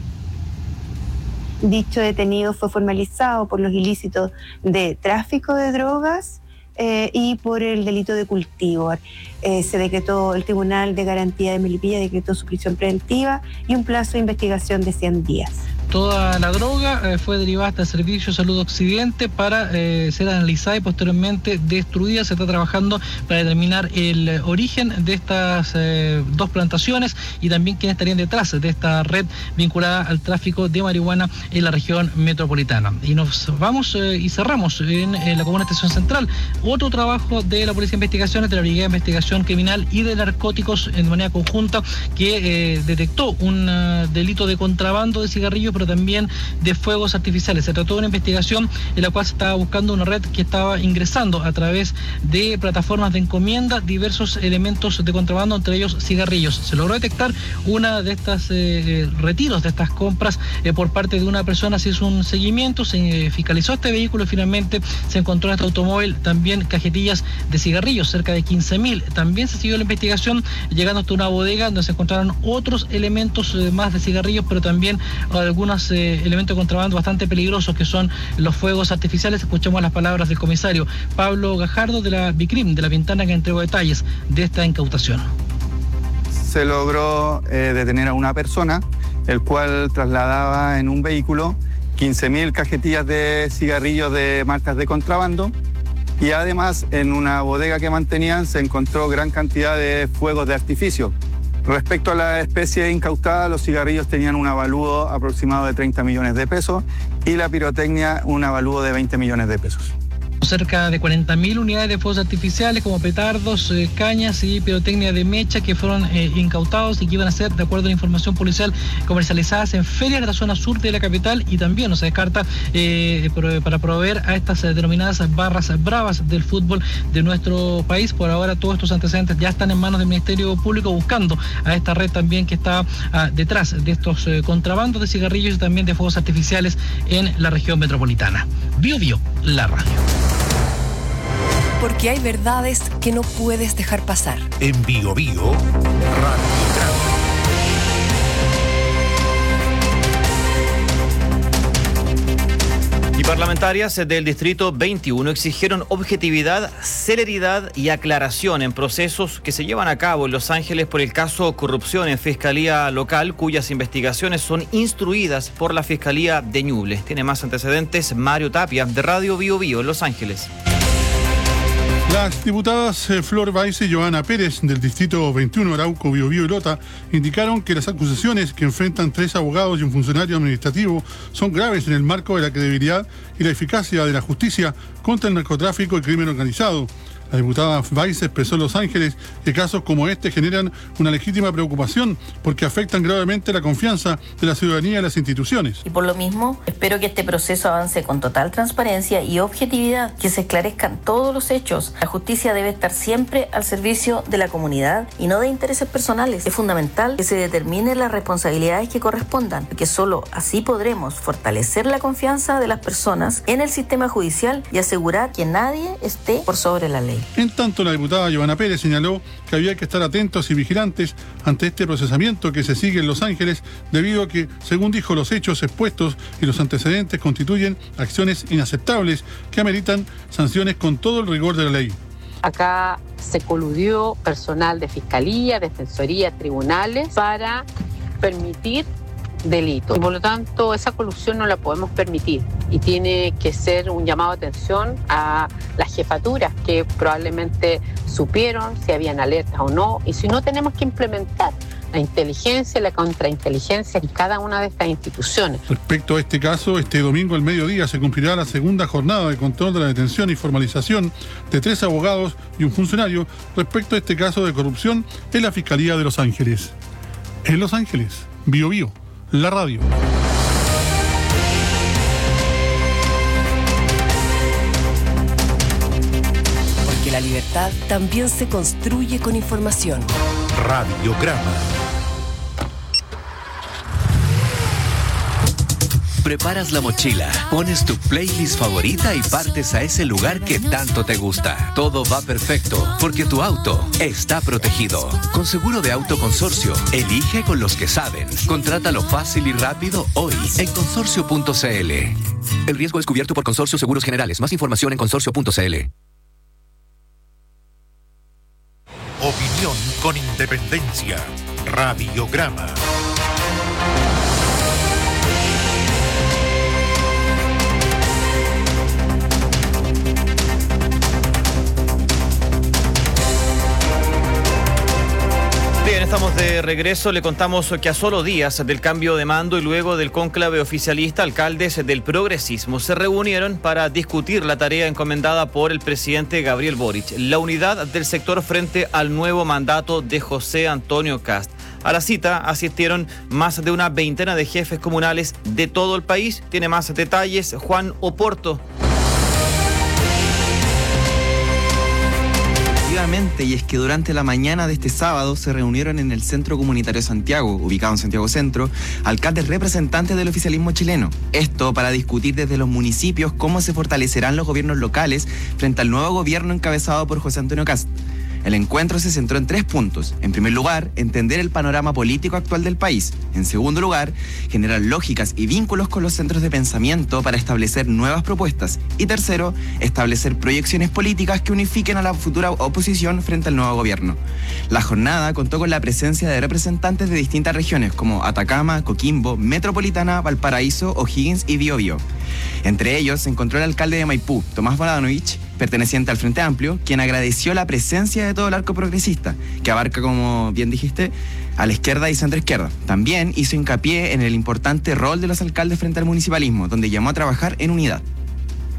Dicho detenido fue formalizado por los ilícitos de tráfico de drogas Eh, y por el delito de cultivo. Eh, se decretó, el Tribunal de Garantía de Melipilla decretó su prisión preventiva y un plazo de investigación de cien días. Toda la droga eh, fue derivada hasta el Servicio de Salud Occidente para eh, ser analizada y posteriormente destruida. Se está trabajando para determinar el eh, origen de estas eh, dos plantaciones y también quiénes estarían detrás de esta red vinculada al tráfico de marihuana en la región metropolitana. Y nos vamos eh, y cerramos en, en la comuna Estación Central. Otro trabajo de la Policía de Investigaciones, de la Brigada de Investigación Criminal y de Narcóticos en manera conjunta, que eh, detectó un uh, delito de contrabando de cigarrillos, pero también de fuegos artificiales. Se trató de una investigación en la cual se estaba buscando una red que estaba ingresando a través de plataformas de encomienda diversos elementos de contrabando, entre ellos cigarrillos. Se logró detectar una de estas eh, retiros de estas compras eh, por parte de una persona. Se hizo un seguimiento, se eh, fiscalizó este vehículo y finalmente se encontró en este automóvil también cajetillas de cigarrillos, cerca de quince mil. También se siguió la investigación llegando hasta una bodega donde se encontraron otros elementos eh, más de cigarrillos, pero también algunos eh, elementos de contrabando bastante peligrosos, que son los fuegos artificiales. Escuchamos las palabras del comisario Pablo Gajardo de la Bicrim, de La Pintana, que entregó detalles de esta incautación. Se logró eh, detener a una persona, el cual trasladaba en un vehículo quince mil cajetillas de cigarrillos de marcas de contrabando, y además en una bodega que mantenían se encontró gran cantidad de fuegos de artificio. Respecto a la especie incautada, los cigarrillos tenían un avalúo aproximado de treinta millones de pesos y la pirotecnia un avalúo de veinte millones de pesos. Cerca de cuarenta mil unidades de fuegos artificiales como petardos, eh, cañas y pirotecnia de mecha que fueron eh, incautados y que iban a ser, de acuerdo a la información policial, comercializadas en ferias de la zona sur de la capital, y también no se descarta eh, para proveer a estas eh, denominadas barras bravas del fútbol de nuestro país. Por ahora todos estos antecedentes ya están en manos del Ministerio Público, buscando a esta red también que está ah, detrás de estos eh, contrabandos de cigarrillos y también de fuegos artificiales en la región metropolitana. Bio Bio, la radio. Porque hay verdades que no puedes dejar pasar. En Bio Bio, Radio Y parlamentarias del Distrito veintiuno exigieron objetividad, celeridad y aclaración en procesos que se llevan a cabo en Los Ángeles por el caso corrupción en Fiscalía Local, cuyas investigaciones son instruidas por la Fiscalía de Ñuble. Tiene más antecedentes Mario Tapia, de Radio Bio Bio en Los Ángeles. Las diputadas eh, Flor Baize y Joana Pérez del Distrito veintiuno, Arauco, Biobío y Lota, indicaron que las acusaciones que enfrentan tres abogados y un funcionario administrativo son graves en el marco de la credibilidad y la eficacia de la justicia contra el narcotráfico y crimen organizado. La diputada Baize expresó en Los Ángeles que casos como este generan una legítima preocupación porque afectan gravemente la confianza de la ciudadanía en las instituciones. Y por lo mismo, espero que este proceso avance con total transparencia y objetividad, que se esclarezcan todos los hechos. La justicia debe estar siempre al servicio de la comunidad y no de intereses personales. Es fundamental que se determinen las responsabilidades que correspondan, porque solo así podremos fortalecer la confianza de las personas en el sistema judicial y asegurar que nadie esté por sobre la ley. En tanto, la diputada Joana Pérez señaló que había que estar atentos y vigilantes ante este procesamiento que se sigue en Los Ángeles, debido a que, según dijo, los hechos expuestos y los antecedentes constituyen acciones inaceptables que ameritan sanciones con todo el rigor de la ley. Acá se coludió personal de fiscalía, defensoría, tribunales para permitir delitos. Y por lo tanto, esa colusión no la podemos permitir y tiene que ser un llamado de atención a las jefaturas que probablemente supieron si habían alertas o no, y si no, tenemos que implementar la inteligencia y la contrainteligencia en cada una de estas instituciones. Respecto a este caso, este domingo al mediodía se cumplirá la segunda jornada de control de la detención y formalización de tres abogados y un funcionario respecto a este caso de corrupción en la Fiscalía de Los Ángeles. En Los Ángeles, Bio Bio, la radio. Porque la libertad también se construye con información. Radiograma. Preparas la mochila, pones tu playlist favorita y partes a ese lugar que tanto te gusta. Todo va perfecto porque tu auto está protegido. Con seguro de auto Consorcio, elige con los que saben. Contrátalo fácil y rápido hoy en consorcio punto c l. El riesgo es cubierto por Consorcio Seguros Generales. Más información en consorcio punto c l. Opinión con independencia. Radiograma. Bien, estamos de regreso. Le contamos que a solo días del cambio de mando y luego del cónclave oficialista, alcaldes del progresismo se reunieron para discutir la tarea encomendada por el presidente Gabriel Boric, la unidad del sector frente al nuevo mandato de José Antonio Kast. A la cita asistieron más de una veintena de jefes comunales de todo el país. Tiene más detalles Juan Oporto. Y es que durante la mañana de este sábado se reunieron en el Centro Comunitario Santiago, ubicado en Santiago Centro, alcaldes representantes del oficialismo chileno. Esto para discutir desde los municipios cómo se fortalecerán los gobiernos locales frente al nuevo gobierno encabezado por José Antonio Kast. El encuentro se centró en tres puntos. En primer lugar, entender el panorama político actual del país. En segundo lugar, generar lógicas y vínculos con los centros de pensamiento para establecer nuevas propuestas. Y tercero, establecer proyecciones políticas que unifiquen a la futura oposición frente al nuevo gobierno. La jornada contó con la presencia de representantes de distintas regiones como Atacama, Coquimbo, Metropolitana, Valparaíso, O'Higgins y Biobío. Entre ellos se encontró el alcalde de Maipú, Tomás Bodanovich, perteneciente al Frente Amplio, quien agradeció la presencia de todo el arco progresista, que abarca, como bien dijiste, a la izquierda y centroizquierda. También hizo hincapié en el importante rol de los alcaldes frente al municipalismo, donde llamó a trabajar en unidad.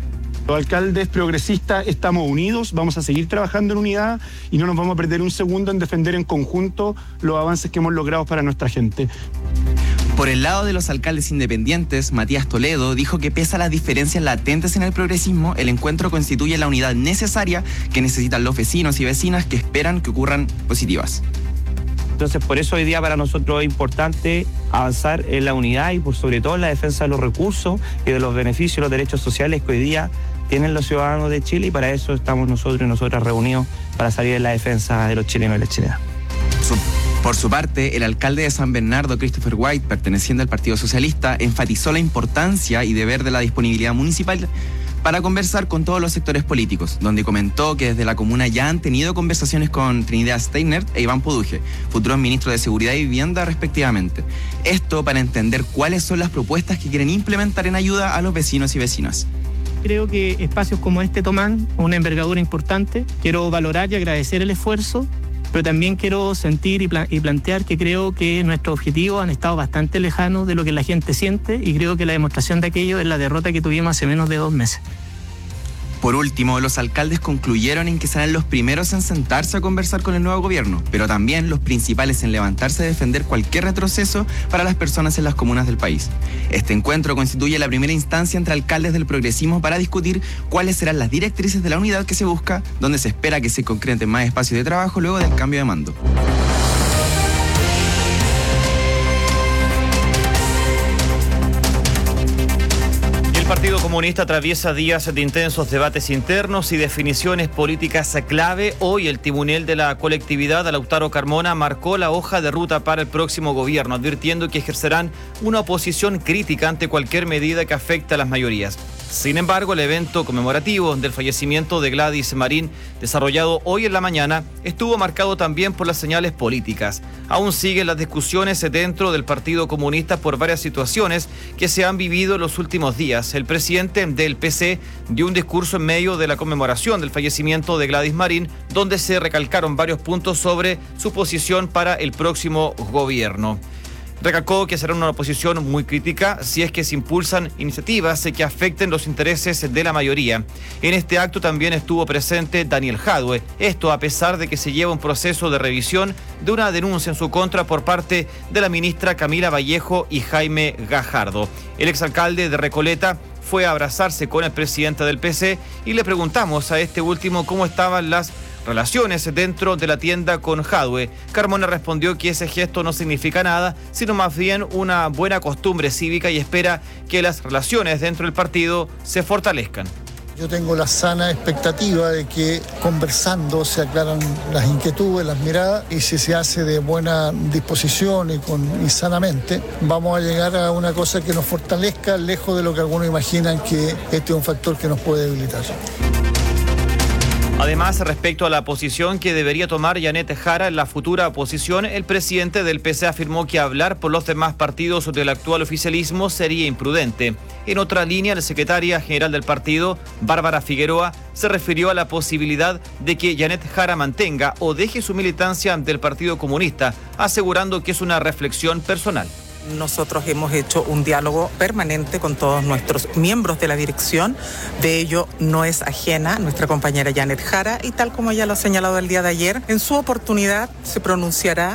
Los alcaldes progresistas estamos unidos, vamos a seguir trabajando en unidad y no nos vamos a perder un segundo en defender en conjunto los avances que hemos logrado para nuestra gente. Por el lado de los alcaldes independientes, Matías Toledo dijo que pese a las diferencias latentes en el progresismo, el encuentro constituye la unidad necesaria que necesitan los vecinos y vecinas que esperan que ocurran positivas. Entonces, por eso hoy día para nosotros es importante avanzar en la unidad y por sobre todo en la defensa de los recursos y de los beneficios y los derechos sociales que hoy día tienen los ciudadanos de Chile, y para eso estamos nosotros y nosotras reunidos para salir en la defensa de los chilenos y las chilenas. Por su parte, el alcalde de San Bernardo, Christopher White, perteneciente al Partido Socialista, enfatizó la importancia y deber de la disponibilidad municipal para conversar con todos los sectores políticos, donde comentó que desde la comuna ya han tenido conversaciones con Trinidad Steiner e Iván Poduje, futuros ministros de Seguridad y Vivienda respectivamente. Esto para entender cuáles son las propuestas que quieren implementar en ayuda a los vecinos y vecinas. Creo que espacios como este toman una envergadura importante. Quiero valorar y agradecer el esfuerzo, pero también quiero sentir y, pla- y plantear que creo que nuestros objetivos han estado bastante lejanos de lo que la gente siente, y creo que la demostración de aquello es la derrota que tuvimos hace menos de dos meses. Por último, los alcaldes concluyeron en que serán los primeros en sentarse a conversar con el nuevo gobierno, pero también los principales en levantarse a defender cualquier retroceso para las personas en las comunas del país. Este encuentro constituye la primera instancia entre alcaldes del progresismo para discutir cuáles serán las directrices de la unidad que se busca, donde se espera que se concreten más espacios de trabajo luego del cambio de mando. El Partido Comunista atraviesa días de intensos debates internos y definiciones políticas clave. Hoy el timonel de la colectividad, Lautaro Carmona, marcó la hoja de ruta para el próximo gobierno, advirtiendo que ejercerán una oposición crítica ante cualquier medida que afecte a las mayorías. Sin embargo, el evento conmemorativo del fallecimiento de Gladys Marín, desarrollado hoy en la mañana, estuvo marcado también por las señales políticas. Aún siguen las discusiones dentro del Partido Comunista por varias situaciones que se han vivido en los últimos días. El presidente del P C dio un discurso en medio de la conmemoración del fallecimiento de Gladys Marín, donde se recalcaron varios puntos sobre su posición para el próximo gobierno. Recalcó que será una oposición muy crítica si es que se impulsan iniciativas que afecten los intereses de la mayoría. En este acto también estuvo presente Daniel Jadwe, esto a pesar de que se lleva un proceso de revisión de una denuncia en su contra por parte de la ministra Camila Vallejo y Jaime Gajardo. El exalcalde de Recoleta fue a abrazarse con el presidente del P C y le preguntamos a este último cómo estaban las relaciones dentro de la tienda con Jadwe. Carmona respondió que ese gesto no significa nada, sino más bien una buena costumbre cívica, y espera que las relaciones dentro del partido se fortalezcan. Yo tengo la sana expectativa de que conversando se aclaran las inquietudes, las miradas, y si se hace de buena disposición y, con, y sanamente, vamos a llegar a una cosa que nos fortalezca, lejos de lo que algunos imaginan que este es un factor que nos puede debilitar. Además, respecto a la posición que debería tomar Janet Jara en la futura oposición, el presidente del P C afirmó que hablar por los demás partidos del actual oficialismo sería imprudente. En otra línea, la secretaria general del partido, Bárbara Figueroa, se refirió a la posibilidad de que Janet Jara mantenga o deje su militancia del Partido Comunista, asegurando que es una reflexión personal. Nosotros hemos hecho un diálogo permanente con todos nuestros miembros de la dirección. De ello no es ajena nuestra compañera Janet Jara, y tal como ya lo ha señalado el día de ayer, en su oportunidad se pronunciará.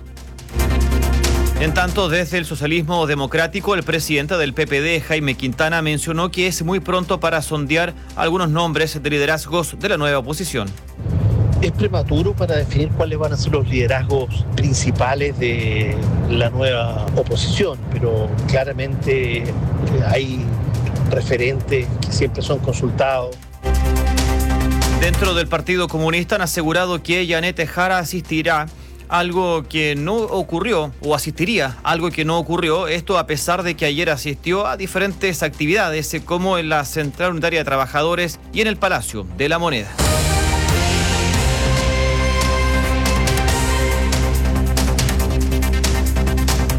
En tanto, desde el socialismo democrático, el presidente del P P D, Jaime Quintana, mencionó que es muy pronto para sondear algunos nombres de liderazgos de la nueva oposición. Es prematuro para definir cuáles van a ser los liderazgos principales de la nueva oposición, pero claramente hay referentes que siempre son consultados. Dentro del Partido Comunista han asegurado que Janet Jara asistirá, algo que no ocurrió, o asistiría, algo que no ocurrió, esto a pesar de que ayer asistió a diferentes actividades como en la Central Unitaria de Trabajadores y en el Palacio de la Moneda.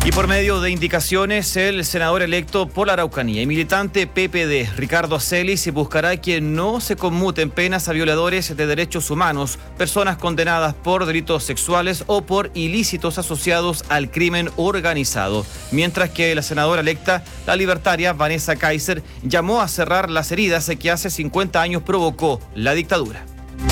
Y por medio de indicaciones, el senador electo por la Araucanía y militante P P D, Ricardo Celis, buscará que no se conmuten penas a violadores de derechos humanos, personas condenadas por delitos sexuales o por ilícitos asociados al crimen organizado. Mientras que la senadora electa, la libertaria Vanessa Kaiser, llamó a cerrar las heridas que hace cincuenta años provocó la dictadura.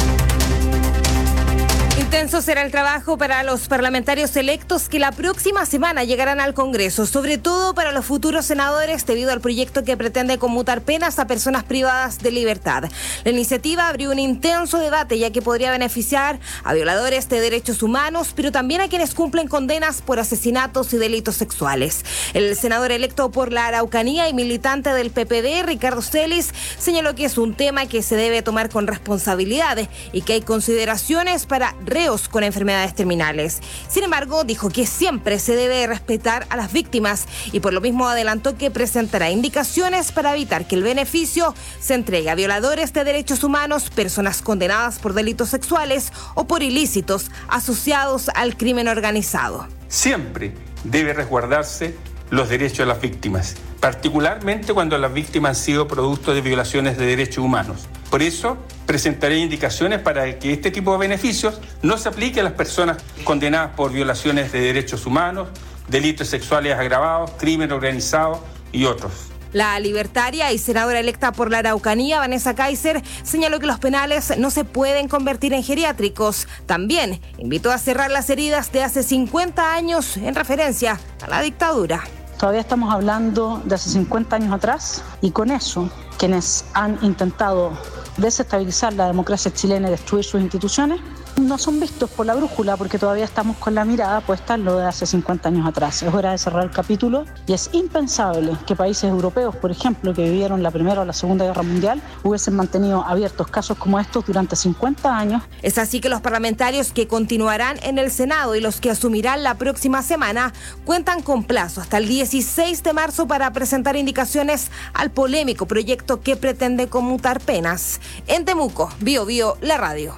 Intenso será el trabajo para los parlamentarios electos que la próxima semana llegarán al Congreso, sobre todo para los futuros senadores debido al proyecto que pretende conmutar penas a personas privadas de libertad. La iniciativa abrió un intenso debate ya que podría beneficiar a violadores de derechos humanos, pero también a quienes cumplen condenas por asesinatos y delitos sexuales. El senador electo por la Araucanía y militante del P P D, Ricardo Celis, señaló que es un tema que se debe tomar con responsabilidad y que hay consideraciones para reos con enfermedades terminales. Sin embargo, dijo que siempre se debe respetar a las víctimas y por lo mismo adelantó que presentará indicaciones para evitar que el beneficio se entregue a violadores de derechos humanos, personas condenadas por delitos sexuales o por ilícitos asociados al crimen organizado. Siempre debe resguardarse los derechos de las víctimas, particularmente cuando las víctimas han sido producto de violaciones de derechos humanos. Por eso, presentaré indicaciones para que este tipo de beneficios no se aplique a las personas condenadas por violaciones de derechos humanos, delitos sexuales agravados, crimen organizado y otros. La libertaria y senadora electa por la Araucanía, Vanessa Kaiser, señaló que los penales no se pueden convertir en geriátricos. También invitó a cerrar las heridas de hace cincuenta años en referencia a la dictadura. Todavía estamos hablando de hace cincuenta años atrás y con eso quienes han intentado desestabilizar la democracia chilena y destruir sus instituciones no son vistos por la brújula porque todavía estamos con la mirada puesta en lo de hace cincuenta años atrás. Es hora de cerrar el capítulo y es impensable que países europeos, por ejemplo, que vivieron la Primera o la Segunda Guerra Mundial, hubiesen mantenido abiertos casos como estos durante cincuenta años. Es así que los parlamentarios que continuarán en el Senado y los que asumirán la próxima semana cuentan con plazo hasta el dieciséis de marzo para presentar indicaciones al polémico proyecto que pretende conmutar penas. En Temuco, Bio Bio, la radio.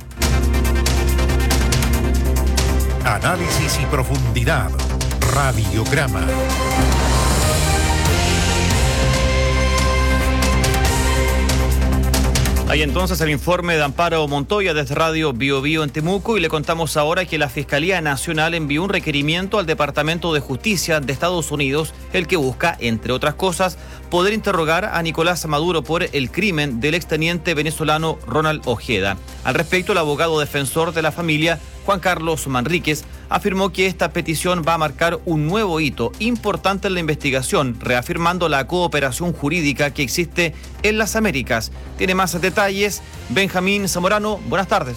Análisis y profundidad. Radiograma. Hay entonces el informe de Amparo Montoya desde Radio Bio Bio en Temuco y le contamos ahora que la Fiscalía Nacional envió un requerimiento al Departamento de Justicia de Estados Unidos, el que busca, entre otras cosas, poder interrogar a Nicolás Maduro por el crimen del exteniente venezolano Ronald Ojeda. Al respecto, el abogado defensor de la familia, Juan Carlos Manríquez, afirmó que esta petición va a marcar un nuevo hito importante en la investigación, reafirmando la cooperación jurídica que existe en las Américas. Tiene más detalles Benjamín Zamorano. Buenas tardes.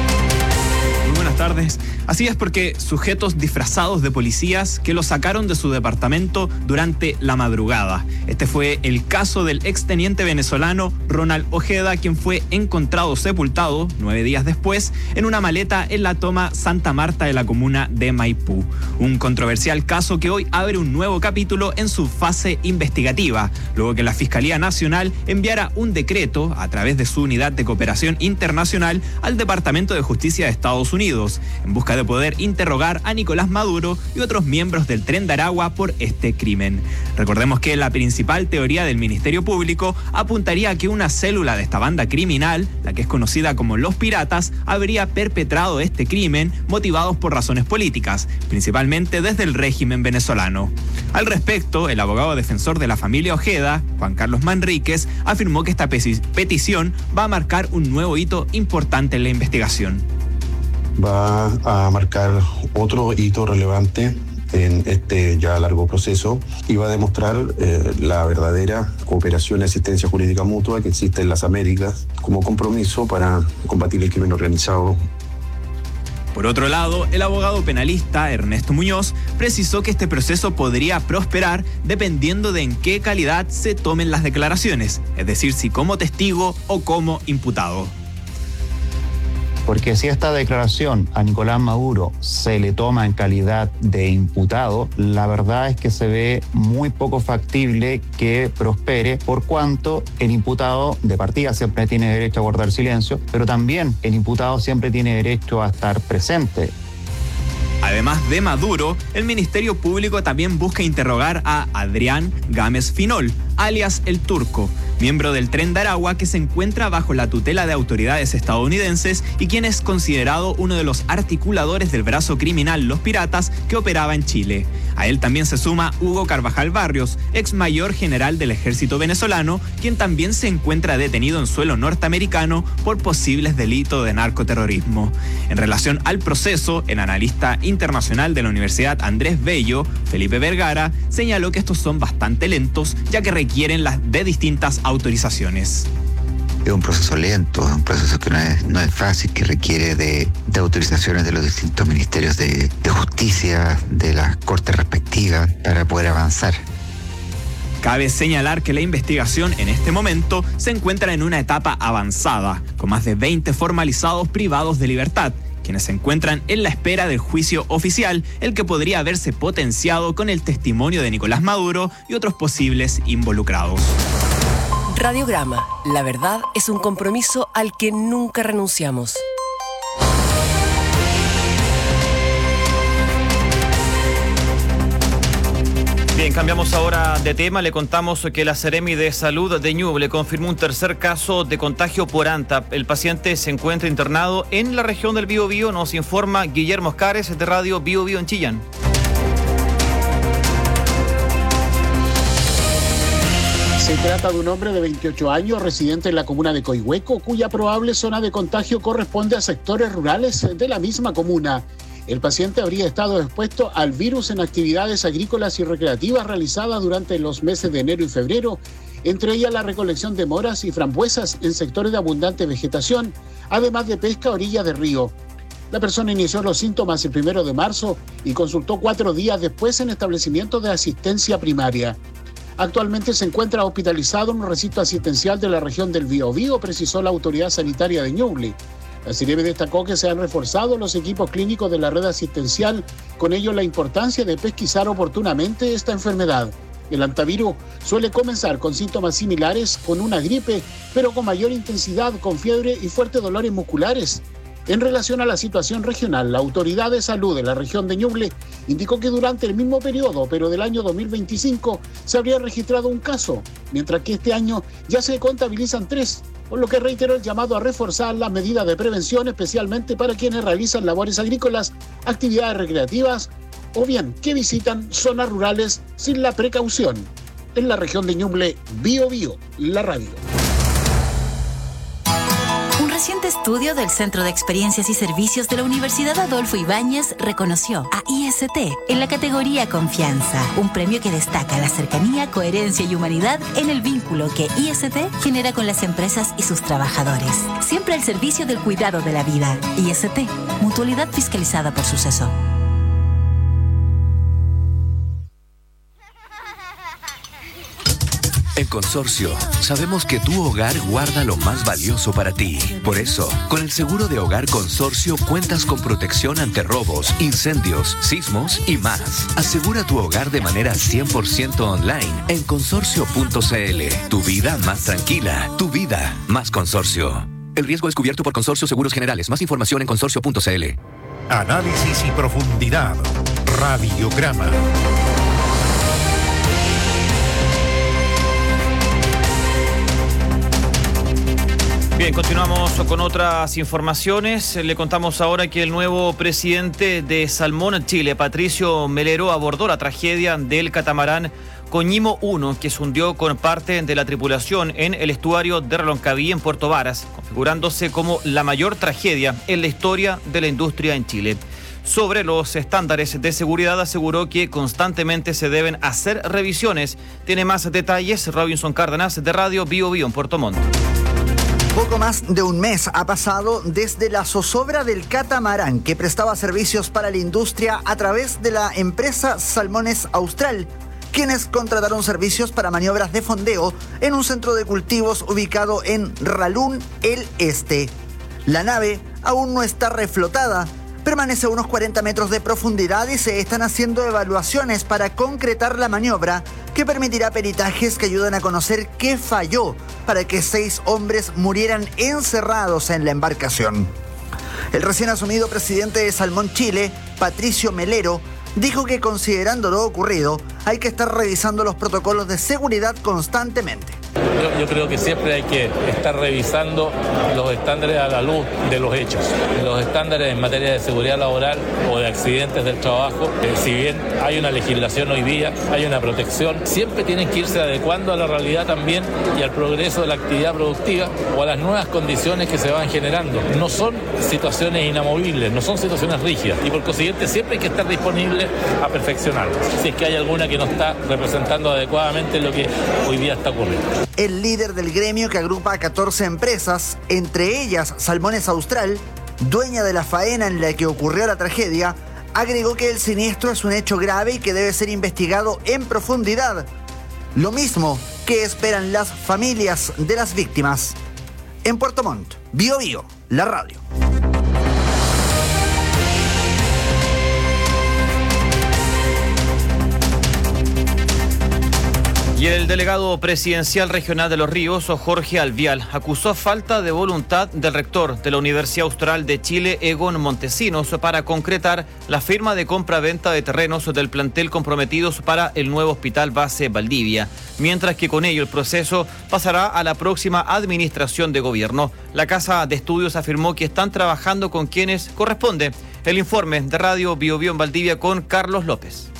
Muy buenas tardes. Así es, porque sujetos disfrazados de policías que lo sacaron de su departamento durante la madrugada. Este fue el caso del exteniente venezolano Ronald Ojeda, quien fue encontrado sepultado nueve días después en una maleta en la toma Santa Marta de la comuna de Maipú. Un controversial caso que hoy abre un nuevo capítulo en su fase investigativa, luego que la Fiscalía Nacional enviara un decreto a través de su Unidad de Cooperación Internacional al Departamento de Justicia de Estados Unidos, en busca de poder interrogar a Nicolás Maduro y otros miembros del Tren de Aragua por este crimen. Recordemos que la principal teoría del Ministerio Público apuntaría a que una célula de esta banda criminal, la que es conocida como Los Piratas, habría perpetrado este crimen motivados por razones políticas, principalmente desde el régimen venezolano. Al respecto, el abogado defensor de la familia Ojeda, Juan Carlos Manríquez, afirmó que esta petición va a marcar un nuevo hito importante en la investigación. Va a marcar otro hito relevante en este ya largo proceso y va a demostrar eh, la verdadera cooperación y asistencia jurídica mutua que existe en las Américas como compromiso para combatir el crimen organizado. Por otro lado, el abogado penalista Ernesto Muñoz precisó que este proceso podría prosperar dependiendo de en qué calidad se tomen las declaraciones, es decir, si como testigo o como imputado. Porque si esta declaración a Nicolás Maduro se le toma en calidad de imputado, la verdad es que se ve muy poco factible que prospere, por cuanto el imputado de partida siempre tiene derecho a guardar silencio, pero también el imputado siempre tiene derecho a estar presente. Además de Maduro, el Ministerio Público también busca interrogar a Adrián Gámez Finol, alias El Turco, miembro del Tren de Aragua que se encuentra bajo la tutela de autoridades estadounidenses y quien es considerado uno de los articuladores del brazo criminal Los Piratas que operaba en Chile. A él también se suma Hugo Carvajal Barrios, ex mayor general del ejército venezolano, quien también se encuentra detenido en suelo norteamericano por posibles delitos de narcoterrorismo. En relación al proceso, el analista internacional de la Universidad Andrés Bello, Felipe Vergara, señaló que estos son bastante lentos, ya que requieren las de distintas autorizaciones. Es un proceso lento, es un proceso que no es, no es fácil, que requiere de, de autorizaciones de los distintos ministerios de, de justicia, de las cortes respectivas, para poder avanzar. Cabe señalar que la investigación en este momento se encuentra en una etapa avanzada, con más de veinte formalizados privados de libertad, quienes se encuentran en la espera del juicio oficial, el que podría haberse potenciado con el testimonio de Nicolás Maduro y otros posibles involucrados. Radiograma, la verdad es un compromiso al que nunca renunciamos. Bien, cambiamos ahora de tema. Le contamos que la Seremi de Salud de Ñuble confirmó un tercer caso de contagio por ANTA. El paciente se encuentra internado en la región del Biobío, nos informa Guillermo Oscares de Radio Biobío en Chillán. Se trata de un hombre de veintiocho años, residente en la comuna de Coihueco, cuya probable zona de contagio corresponde a sectores rurales de la misma comuna. El paciente habría estado expuesto al virus en actividades agrícolas y recreativas realizadas durante los meses de enero y febrero, entre ellas la recolección de moras y frambuesas en sectores de abundante vegetación, además de pesca a orillas de río. La persona inició los síntomas el primero de marzo y consultó cuatro días después en establecimientos de asistencia primaria. Actualmente se encuentra hospitalizado en un recinto asistencial de la región del Biobío, precisó la autoridad sanitaria de Ñuble. La Seremi destacó que se han reforzado los equipos clínicos de la red asistencial, con ello la importancia de pesquisar oportunamente esta enfermedad. El antivirus suele comenzar con síntomas similares con una gripe, pero con mayor intensidad, con fiebre y fuertes dolores musculares. En relación a la situación regional, la Autoridad de Salud de la región de Ñuble indicó que durante el mismo periodo, pero del año dos mil veinticinco, se habría registrado un caso, mientras que este año ya se contabilizan tres, por lo que reiteró el llamado a reforzar las medidas de prevención, especialmente para quienes realizan labores agrícolas, actividades recreativas o bien que visitan zonas rurales sin la precaución. En la región de Ñuble, Biobío, la radio. Un reciente estudio del Centro de Experiencias y Servicios de la Universidad Adolfo Ibáñez reconoció a I S T en la categoría Confianza, un premio que destaca la cercanía, coherencia y humanidad en el vínculo que I S T genera con las empresas y sus trabajadores. Siempre al servicio del cuidado de la vida. I S T, mutualidad fiscalizada por Suceso. En Consorcio, sabemos que tu hogar guarda lo más valioso para ti. Por eso, con el seguro de hogar Consorcio cuentas con protección ante robos, incendios, sismos y más. Asegura tu hogar de manera cien por ciento online en consorcio punto c l. Tu vida más tranquila, tu vida más Consorcio. El riesgo es cubierto por Consorcio Seguros Generales. Más información en consorcio punto c l. Análisis y profundidad. Radiograma. Bien, continuamos con otras informaciones. Le contamos ahora que el nuevo presidente de Salmón Chile, Patricio Melero, abordó la tragedia del catamarán Coñimo uno, que se hundió con parte de la tripulación en el estuario de Reloncaví, en Puerto Varas, configurándose como la mayor tragedia en la historia de la industria en Chile. Sobre los estándares de seguridad, aseguró que constantemente se deben hacer revisiones. Tiene más detalles Robinson Cárdenas de Radio Biobío en Puerto Montt. Poco más de un mes ha pasado desde la zozobra del catamarán que prestaba servicios para la industria a través de la empresa Salmones Austral, quienes contrataron servicios para maniobras de fondeo en un centro de cultivos ubicado en Ralún, el Este. La nave aún no está reflotada, permanece a unos cuarenta metros de profundidad y se están haciendo evaluaciones para concretar la maniobra que permitirá peritajes que ayuden a conocer qué falló para que seis hombres murieran encerrados en la embarcación. El recién asumido presidente de Salmón Chile, Patricio Melero, dijo que considerando lo ocurrido, hay que estar revisando los protocolos de seguridad constantemente. Yo, yo creo que siempre hay que estar revisando los estándares a la luz de los hechos. Los estándares en materia de seguridad laboral o de accidentes del trabajo, eh, si bien hay una legislación hoy día, hay una protección, siempre tienen que irse adecuando a la realidad también y al progreso de la actividad productiva o a las nuevas condiciones que se van generando. No son situaciones inamovibles, no son situaciones rígidas y por consiguiente siempre hay que estar disponible a perfeccionarlas, si es que hay alguna que no está representando adecuadamente lo que hoy día está ocurriendo. El líder del gremio, que agrupa a catorce empresas, entre ellas Salmones Austral, dueña de la faena en la que ocurrió la tragedia, agregó que el siniestro es un hecho grave y que debe ser investigado en profundidad. Lo mismo que esperan las familias de las víctimas. En Puerto Montt, Bio Bio, la radio. Y el delegado presidencial regional de Los Ríos, Jorge Alvial, acusó falta de voluntad del rector de la Universidad Austral de Chile, Egon Montesinos, para concretar la firma de compra-venta de terrenos del plantel comprometidos para el nuevo Hospital Base Valdivia, mientras que con ello el proceso pasará a la próxima administración de gobierno. La Casa de Estudios afirmó que están trabajando con quienes corresponde. El informe de Radio Bio Bio en Valdivia con Carlos López.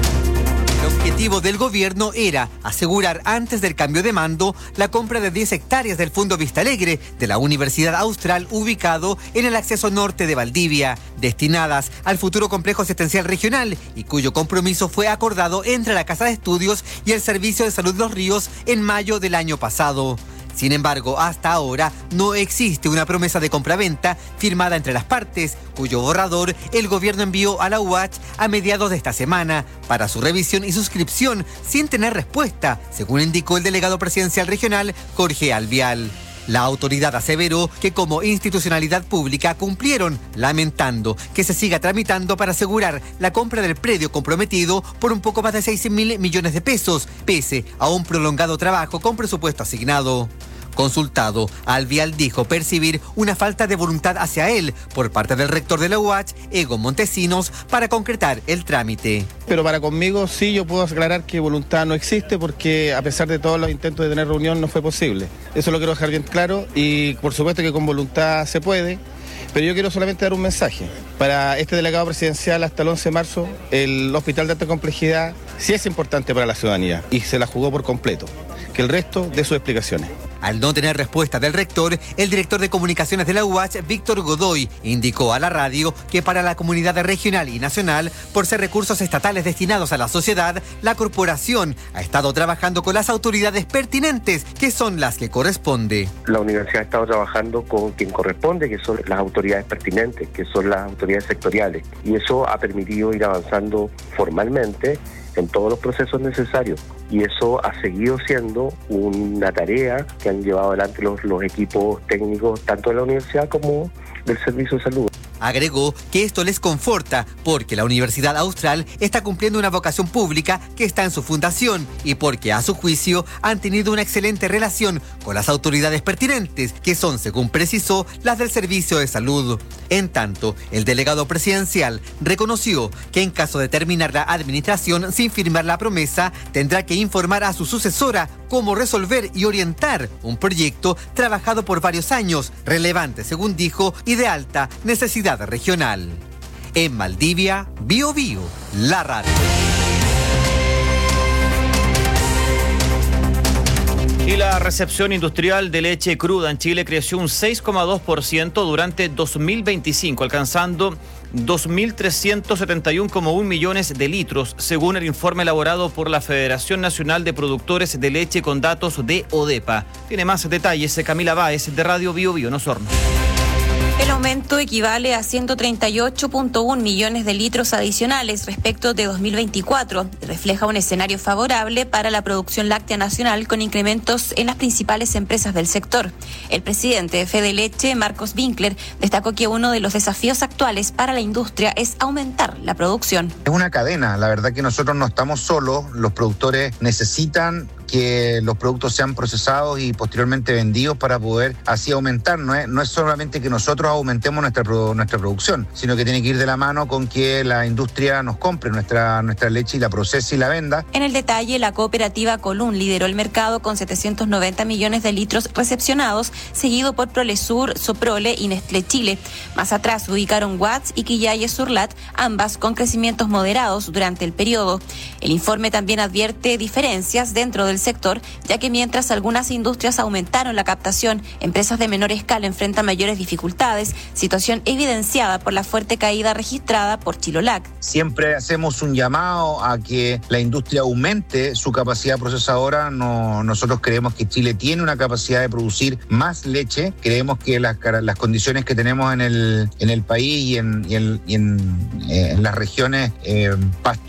El objetivo del gobierno era asegurar antes del cambio de mando la compra de diez hectáreas del Fondo Vista Alegre de la Universidad Austral ubicado en el acceso norte de Valdivia, destinadas al futuro complejo asistencial regional y cuyo compromiso fue acordado entre la Casa de Estudios y el Servicio de Salud Los Ríos en mayo del año pasado. Sin embargo, hasta ahora no existe una promesa de compraventa firmada entre las partes, cuyo borrador el gobierno envió a la U A Ch a mediados de esta semana para su revisión y suscripción sin tener respuesta, según indicó el delegado presidencial regional Jorge Alvial. La autoridad aseveró que como institucionalidad pública cumplieron, lamentando que se siga tramitando para asegurar la compra del predio comprometido por un poco más de seis mil millones de pesos, pese a un prolongado trabajo con presupuesto asignado. Consultado, Alvial dijo percibir una falta de voluntad hacia él por parte del rector de la U A Ch, Egon Montesinos, para concretar el trámite. Pero para conmigo sí yo puedo aclarar que voluntad no existe porque a pesar de todos los intentos de tener reunión no fue posible. Eso lo quiero dejar bien claro y por supuesto que con voluntad se puede. Pero yo quiero solamente dar un mensaje. Para este delegado presidencial hasta el once de marzo, el hospital de alta complejidad sí es importante para la ciudadanía y se la jugó por completo. Que el resto dé sus explicaciones. Al no tener respuesta del rector, el director de comunicaciones de la U A Ch, Víctor Godoy, indicó a la radio que para la comunidad regional y nacional, por ser recursos estatales destinados a la sociedad, la corporación ha estado trabajando con las autoridades pertinentes, que son las que corresponde. La universidad ha estado trabajando con quien corresponde, que son las autoridades pertinentes, que son las autoridades sectoriales, y eso ha permitido ir avanzando formalmente en todos los procesos necesarios y eso ha seguido siendo una tarea que han llevado adelante los, los equipos técnicos tanto de la universidad como del Servicio de Salud. Agregó que esto les conforta porque la Universidad Austral está cumpliendo una vocación pública que está en su fundación y porque a su juicio han tenido una excelente relación con las autoridades pertinentes, que son, según precisó, las del Servicio de Salud. En tanto, el delegado presidencial reconoció que en caso de terminar la administración sin firmar la promesa, tendrá que informar a su sucesora cómo resolver y orientar un proyecto trabajado por varios años, relevante, según dijo, y de alta necesidad regional. En Valdivia, Bio Bio, la radio. Y la recepción industrial de leche cruda en Chile creció un seis coma dos por ciento durante dos mil veinticinco, alcanzando dos mil trescientos setenta y uno coma uno millones de litros, según el informe elaborado por la Federación Nacional de Productores de Leche con datos de ODEPA. Tiene más detalles Camila Báez de Radio Bio Bio en Osorno. El aumento equivale a ciento treinta y ocho punto uno millones de litros adicionales respecto de dos mil veinticuatro. Refleja un escenario favorable para la producción láctea nacional con incrementos en las principales empresas del sector. El presidente de Fede Leche, Marcos Winkler, destacó que uno de los desafíos actuales para la industria es aumentar la producción. Es una cadena, la verdad que nosotros no estamos solos, los productores necesitan que los productos sean procesados y posteriormente vendidos para poder así aumentar. No es, no es solamente que nosotros aumentemos nuestra, nuestra producción, sino que tiene que ir de la mano con que la industria nos compre nuestra, nuestra leche y la procese y la venda. En el detalle, la cooperativa Colún lideró el mercado con setecientos noventa millones de litros recepcionados, seguido por Prolesur, Soprole y Nestlé Chile. Más atrás ubicaron Watts y Quillay Surlat, ambas con crecimientos moderados durante el periodo. El informe también advierte diferencias dentro del sector, ya que mientras algunas industrias aumentaron la captación, empresas de menor escala enfrentan mayores dificultades, situación evidenciada por la fuerte caída registrada por Chilolac. Siempre hacemos un llamado a que la industria aumente su capacidad procesadora. No, nosotros creemos que Chile tiene una capacidad de producir más leche. Creemos que las, las condiciones que tenemos en el, en el país y en, y en, y en, eh, en las regiones eh,